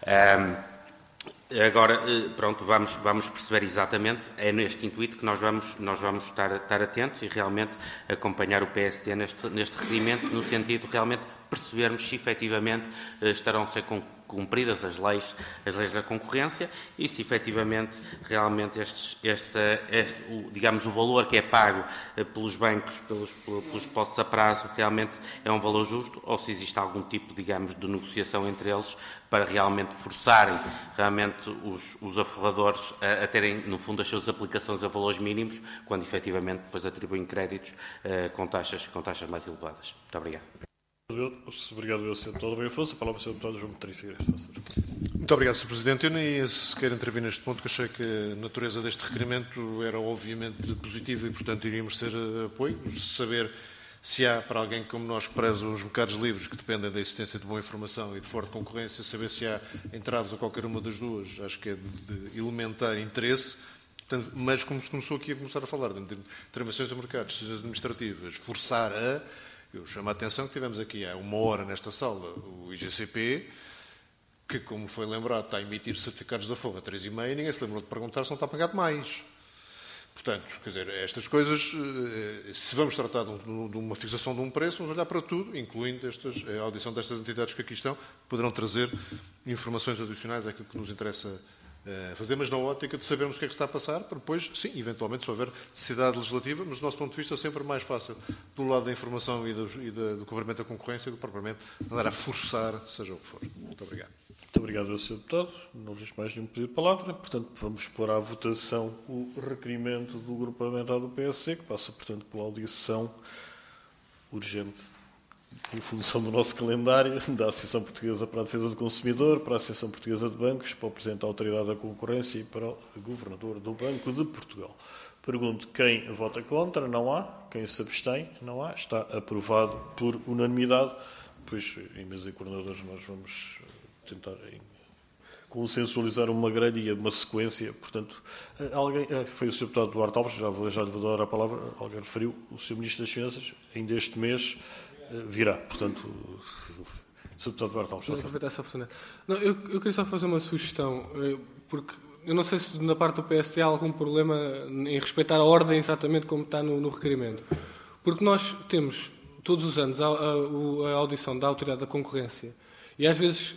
Agora, pronto, vamos perceber exatamente, é neste intuito que nós vamos estar atentos e realmente acompanhar o PSD neste requerimento, no sentido de realmente percebermos se efetivamente estarão a ser cumpridas as leis da concorrência e se efetivamente realmente digamos, o valor que é pago pelos bancos, pelos depósitos a prazo, realmente é um valor justo ou se existe algum tipo, digamos, de negociação entre eles para realmente forçarem realmente os aforradores a terem, no fundo, as suas aplicações a valores mínimos, quando efetivamente depois atribuem créditos com taxas mais elevadas. Muito obrigado. Obrigado, Sr. Deputado Rui Afonso. A palavra ao Sr. Deputado João Coutinho Figueiredo. Muito obrigado, Sr. Presidente. Eu nem ia sequer intervir neste ponto, porque achei que a natureza deste requerimento era obviamente positiva e, portanto, iríamos ter apoio. Saber se há, para alguém como nós que preza os mercados livres, que dependem da existência de boa informação e de forte concorrência, saber se há entraves a qualquer uma das duas, acho que é de elementar interesse. Portanto, mas como se começou aqui a falar de intervenções a mercados, decisões administrativas, forçar a... Eu chamo a atenção que tivemos aqui há uma hora nesta sala o IGCP, que, como foi lembrado, está a emitir certificados da folga a 3,5 e ninguém se lembrou de perguntar se não está a pagar mais. Portanto, quer dizer, estas coisas, se vamos tratar de uma fixação de um preço, vamos olhar para tudo, incluindo a audição destas entidades que aqui estão, que poderão trazer informações adicionais àquilo que nos interessa fazer, mas na ótica de sabermos o que é que está a passar, para depois, sim, eventualmente, se houver necessidade legislativa, mas do nosso ponto de vista é sempre mais fácil, do lado da informação e do cumprimento da concorrência, do que propriamente andar a forçar, seja o que for. Muito obrigado. Muito obrigado, Sr. Deputado. Não existe mais nenhum pedido de palavra. Portanto, vamos pôr à votação o requerimento do Grupo Parlamentar do PSC, que passa, portanto, pela audição urgente em função do nosso calendário, da Associação Portuguesa para a Defesa do Consumidor, para a Associação Portuguesa de Bancos, para o Presidente da Autoridade da Concorrência e para o Governador do Banco de Portugal. Pergunto quem vota contra, não há. Quem se abstém, não há. Está aprovado por unanimidade. Depois, em mesa de coordenadores, nós vamos tentar consensualizar uma grelha e uma sequência. Portanto, alguém, foi o Sr. Deputado Duarte Alves, já lhe vou dar a palavra, alguém referiu, o Sr. Ministro das Finanças, ainda este mês virá. Portanto, o Sr. Deputado Duarte Alves. Vou aproveitar essa oportunidade. Não, eu queria só fazer uma sugestão, porque eu não sei se na parte do PSD há algum problema em respeitar a ordem exatamente como está no requerimento. Porque nós temos, todos os anos, a audição da Autoridade da Concorrência e às vezes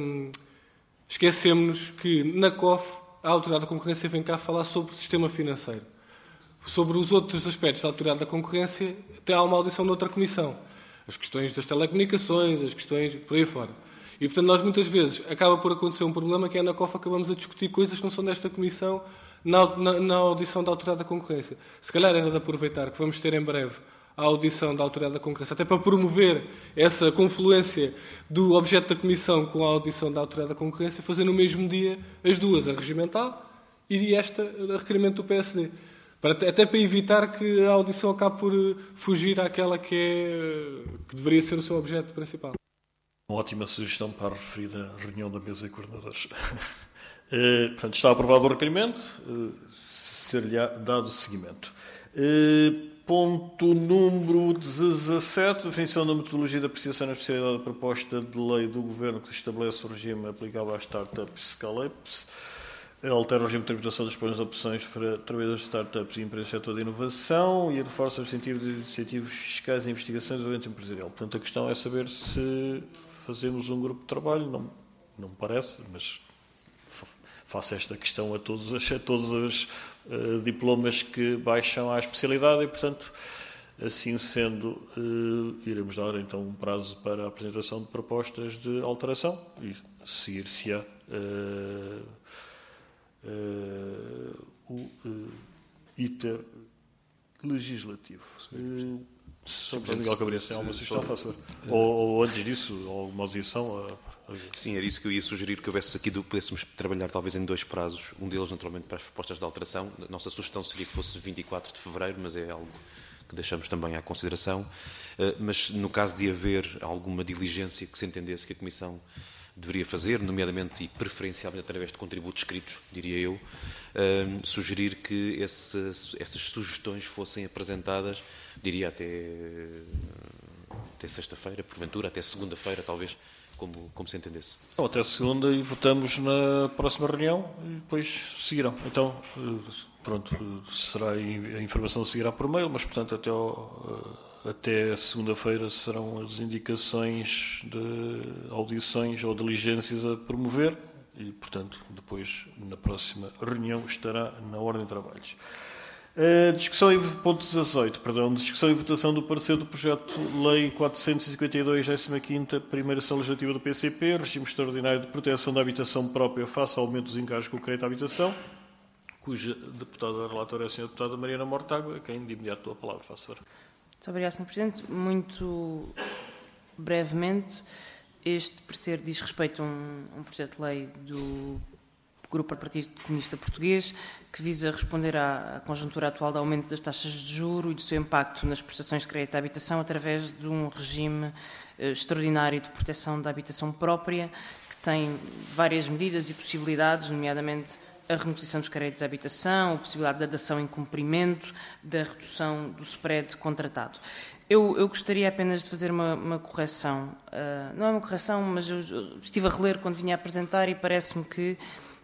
esquecemos que na COF a Autoridade da Concorrência vem cá falar sobre o sistema financeiro. Sobre os outros aspectos da Autoridade da Concorrência há uma audição noutra comissão. As questões das telecomunicações, as questões por aí fora. E, portanto, nós muitas vezes acaba por acontecer um problema que é na COF acabamos a discutir coisas que não são desta comissão na audição da Autoridade da Concorrência. Se calhar era de aproveitar que vamos ter em breve a audição da Autoridade da Concorrência, até para promover essa confluência do objeto da comissão com a audição da Autoridade da Concorrência, fazer no mesmo dia as duas, a regimental e esta, a requerimento do PSD. Até para evitar que a audição acabe por fugir àquela que deveria ser o seu objeto principal. Uma ótima sugestão para a referida reunião da mesa de coordenadores. Portanto, está aprovado o requerimento, ser-lhe dado seguimento. Ponto número 17, definição da metodologia de apreciação na especialidade da proposta de lei do Governo que estabelece o regime aplicável às startups Scale-ups, altera o regime de tributação dos planos de opções para trabalhadores de startups e empresas do setor de inovação e reforça os incentivos de incentivos fiscais e investigações do desenvolvimento empresarial. Portanto, a questão é saber se fazemos um grupo de trabalho, não me parece, mas faço esta questão a todos os diplomas que baixam à especialidade e, portanto, assim sendo, iremos dar então um prazo para a apresentação de propostas de alteração e seguir-se-á o ITER legislativo. Sr. Miguel Cabrera, tem alguma sugestão? Ou antes disso, alguma audição? Sim, era isso que eu ia sugerir, que houvesse aqui, pudéssemos trabalhar talvez em dois prazos, um deles naturalmente para as propostas de alteração. A nossa sugestão seria que fosse 24 de fevereiro, mas é algo que deixamos também à consideração. Mas no caso de haver alguma diligência que se entendesse que a Comissão deveria fazer, nomeadamente e preferencialmente através de contributos escritos, diria eu, sugerir que essas sugestões fossem apresentadas, diria até sexta-feira, porventura, até segunda-feira, talvez, como se entendesse. Até segunda e votamos na próxima reunião e depois seguirão. Então, pronto, a informação seguirá por mail, mas, portanto, até segunda-feira serão as indicações de audições ou diligências a promover e, portanto, depois, na próxima reunião, estará na ordem de trabalhos. Discussão e votação do parecer do projeto de Lei 452, 15ª, primeira sessão legislativa do PCP, regime extraordinário de proteção da habitação própria face ao aumento dos encargos com o crédito à habitação, cuja deputada relatora é a Sra. Deputada Mariana Mortágua, a quem de imediato dou a palavra. Faço favor. Muito obrigada, Sr. Presidente. Muito brevemente, este parecer diz respeito a um projeto de lei do Grupo do Partido Comunista Português, que visa responder à conjuntura atual de aumento das taxas de juros e do seu impacto nas prestações de crédito à habitação através de um regime extraordinário de proteção da habitação própria, que tem várias medidas e possibilidades, nomeadamente a renegociação dos créditos à habitação, a possibilidade da dação em cumprimento, da redução do spread contratado. Eu gostaria apenas de fazer uma correção. Não é uma correção, mas eu estive a reler quando vinha a apresentar e parece-me que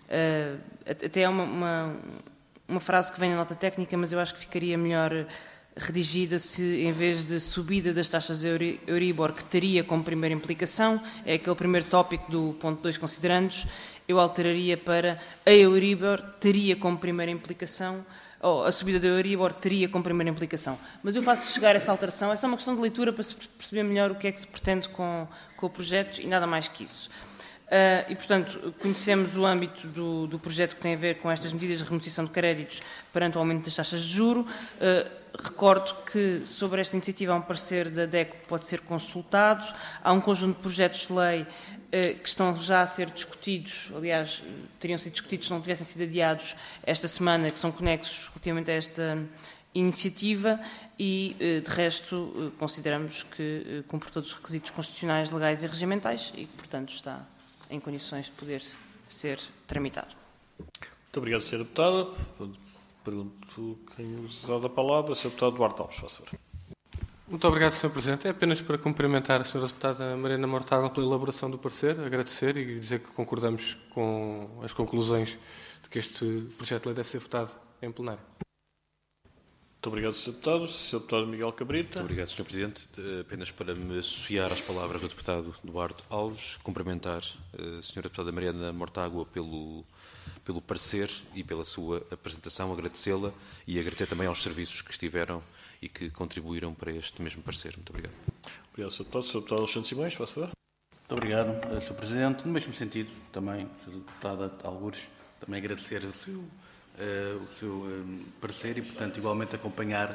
até é uma frase que vem na nota técnica, mas eu acho que ficaria melhor redigida se, em vez de subida das taxas Euribor, que teria como primeira implicação, é aquele primeiro tópico do ponto 2 considerandos, eu alteraria para a Euribor teria como primeira implicação, ou a subida da Euribor teria como primeira implicação. Mas eu faço chegar essa alteração, é só uma questão de leitura para se perceber melhor o que é que se pretende com o projeto e nada mais que isso. E, portanto, conhecemos o âmbito do projeto que tem a ver com estas medidas de renegociação de créditos perante o aumento das taxas de juro. Recordo que sobre esta iniciativa há um parecer da DECO que pode ser consultado, há um conjunto de projetos de lei que estão já a ser discutidos, aliás, teriam sido discutidos se não tivessem sido adiados esta semana, que são conexos relativamente a esta iniciativa e, de resto, consideramos que cumpre todos os requisitos constitucionais, legais e regimentais e que, portanto, está em condições de poder ser tramitado. Muito obrigado, Sra. Deputada. Pergunto quem usa a palavra. Sr. Deputado Duarte Alves, faz favor. Muito obrigado, Sr. Presidente. É apenas para cumprimentar a Sra. Deputada Mariana Mortágua pela elaboração do parecer, agradecer e dizer que concordamos com as conclusões de que este projeto de lei deve ser votado em plenário. Muito obrigado, Sr. Deputado. Sr. Deputado Miguel Cabrita. Muito obrigado, Sr. Presidente. Apenas para me associar às palavras do Deputado Duarte Alves, cumprimentar a Sra. Deputada Mariana Mortágua pelo parecer e pela sua apresentação, agradecê-la e agradecer também aos serviços que estiveram e que contribuíram para este mesmo parecer. Muito obrigado. Obrigado, Sr. Deputado. Sr. Deputado Alexandre Simões, faz favor. Muito obrigado, Sr. Presidente. No mesmo sentido, também, Sra. Deputada Algures, também agradecer o seu parecer e, portanto, igualmente acompanhar,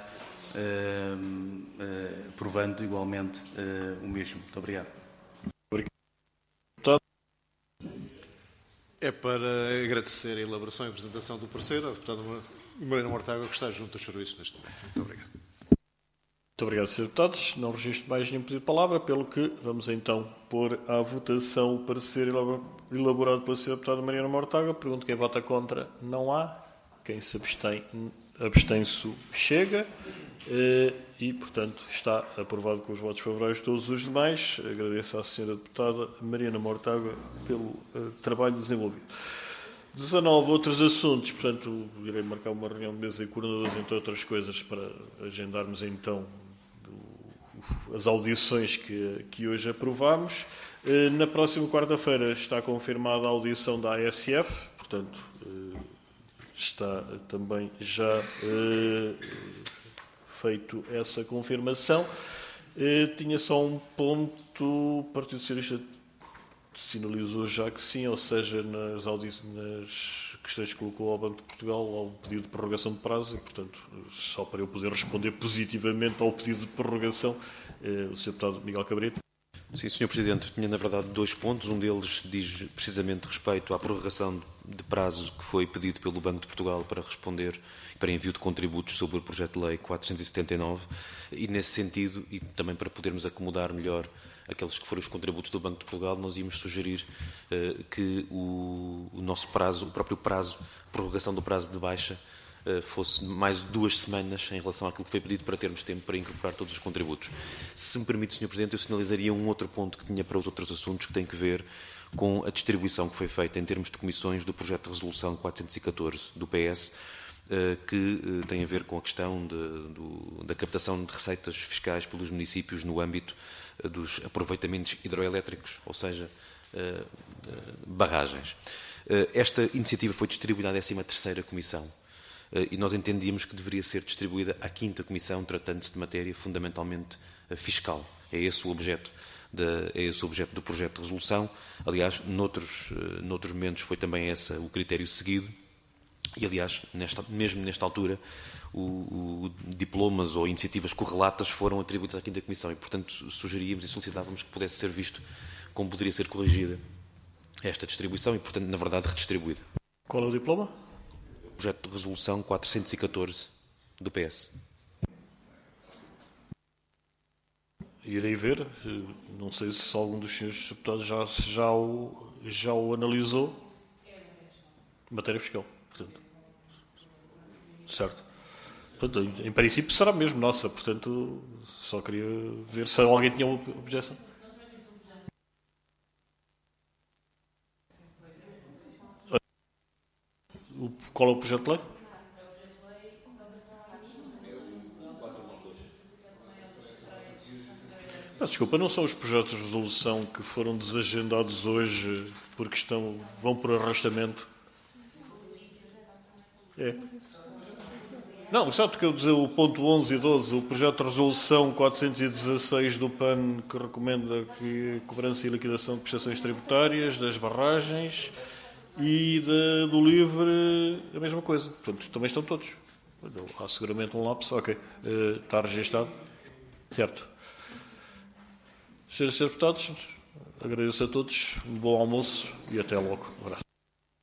aprovando igualmente o mesmo. Muito obrigado. É para agradecer a elaboração e a apresentação do parecer à deputada Mariana Mortágua, que está junto aos serviços neste momento. Muito obrigado. Muito obrigado, Sr. Deputados. Não registro mais nenhum pedido de palavra, pelo que vamos então pôr à votação o parecer elaborado pela Sra. Deputada Mariana Mortágua. Pergunto quem vota contra. Não há. Quem se abstém-se chega. E, portanto, está aprovado com os votos favoráveis de todos os demais. Agradeço à Sra. Deputada Mariana Mortágua pelo trabalho desenvolvido. 19 outros assuntos, portanto, irei marcar uma reunião de mesa e coordenadores, entre outras coisas, para agendarmos então as audições que hoje aprovamos. Na próxima quarta-feira está confirmada a audição da ASF, portanto, está também já feito essa confirmação. Tinha só um ponto, o Partido Socialista sinalizou já que sim, ou seja, nas questões que colocou ao Banco de Portugal, ao pedido de prorrogação de prazo, e, portanto, só para eu poder responder positivamente ao pedido de prorrogação, o Sr. Deputado Miguel Cabrita. Sim, Sr. Presidente, tinha na verdade dois pontos. Um deles diz precisamente respeito à prorrogação de prazo que foi pedido pelo Banco de Portugal para responder, para envio de contributos sobre o projeto de lei 479, e nesse sentido, e também para podermos acomodar melhor aqueles que foram os contributos do Banco de Portugal, nós íamos sugerir que o nosso prazo, o próprio prazo, prorrogação do prazo de baixa, fosse mais 2 semanas em relação àquilo que foi pedido para termos tempo para incorporar todos os contributos. Se me permite, Sr. Presidente, eu sinalizaria um outro ponto que tinha para os outros assuntos, que tem que ver com a distribuição que foi feita em termos de comissões do projeto de resolução 414 do PS, que tem a ver com a questão da captação de receitas fiscais pelos municípios no âmbito dos aproveitamentos hidroelétricos, ou seja, barragens. Esta iniciativa foi distribuída à 13ª Comissão e nós entendíamos que deveria ser distribuída à 5ª Comissão, tratando-se de matéria fundamentalmente fiscal. É esse o objeto do projeto de resolução. Aliás, noutros momentos foi também esse o critério seguido. E, aliás, mesmo nesta altura, diplomas ou iniciativas correlatas foram atribuídos à 5ª Comissão e, portanto, sugeríamos e solicitávamos que pudesse ser visto como poderia ser corrigida esta distribuição e, portanto, na verdade, redistribuída. Qual é o diploma? O projeto de resolução 414 do PS. Irei ver. Não sei se algum dos senhores deputados já o analisou. Matéria fiscal, portanto. Certo. Portanto, em princípio será mesmo nossa, portanto, só queria ver se alguém tinha uma objeção. Qual é o projeto de lei? Desculpa, não são os projetos de resolução que foram desagendados hoje porque vão por arrastamento? É. Não, sabe o que eu dizer, o ponto 11 e 12, o projeto de resolução 416 do PAN, que recomenda que a cobrança e liquidação de prestações tributárias, das barragens, e do LIVRE, a mesma coisa. Portanto, também estão todos. Há seguramente um lapso. Ok. Está registado. Certo. Senhores deputados, agradeço a todos. Um bom almoço e até logo. Um abraço.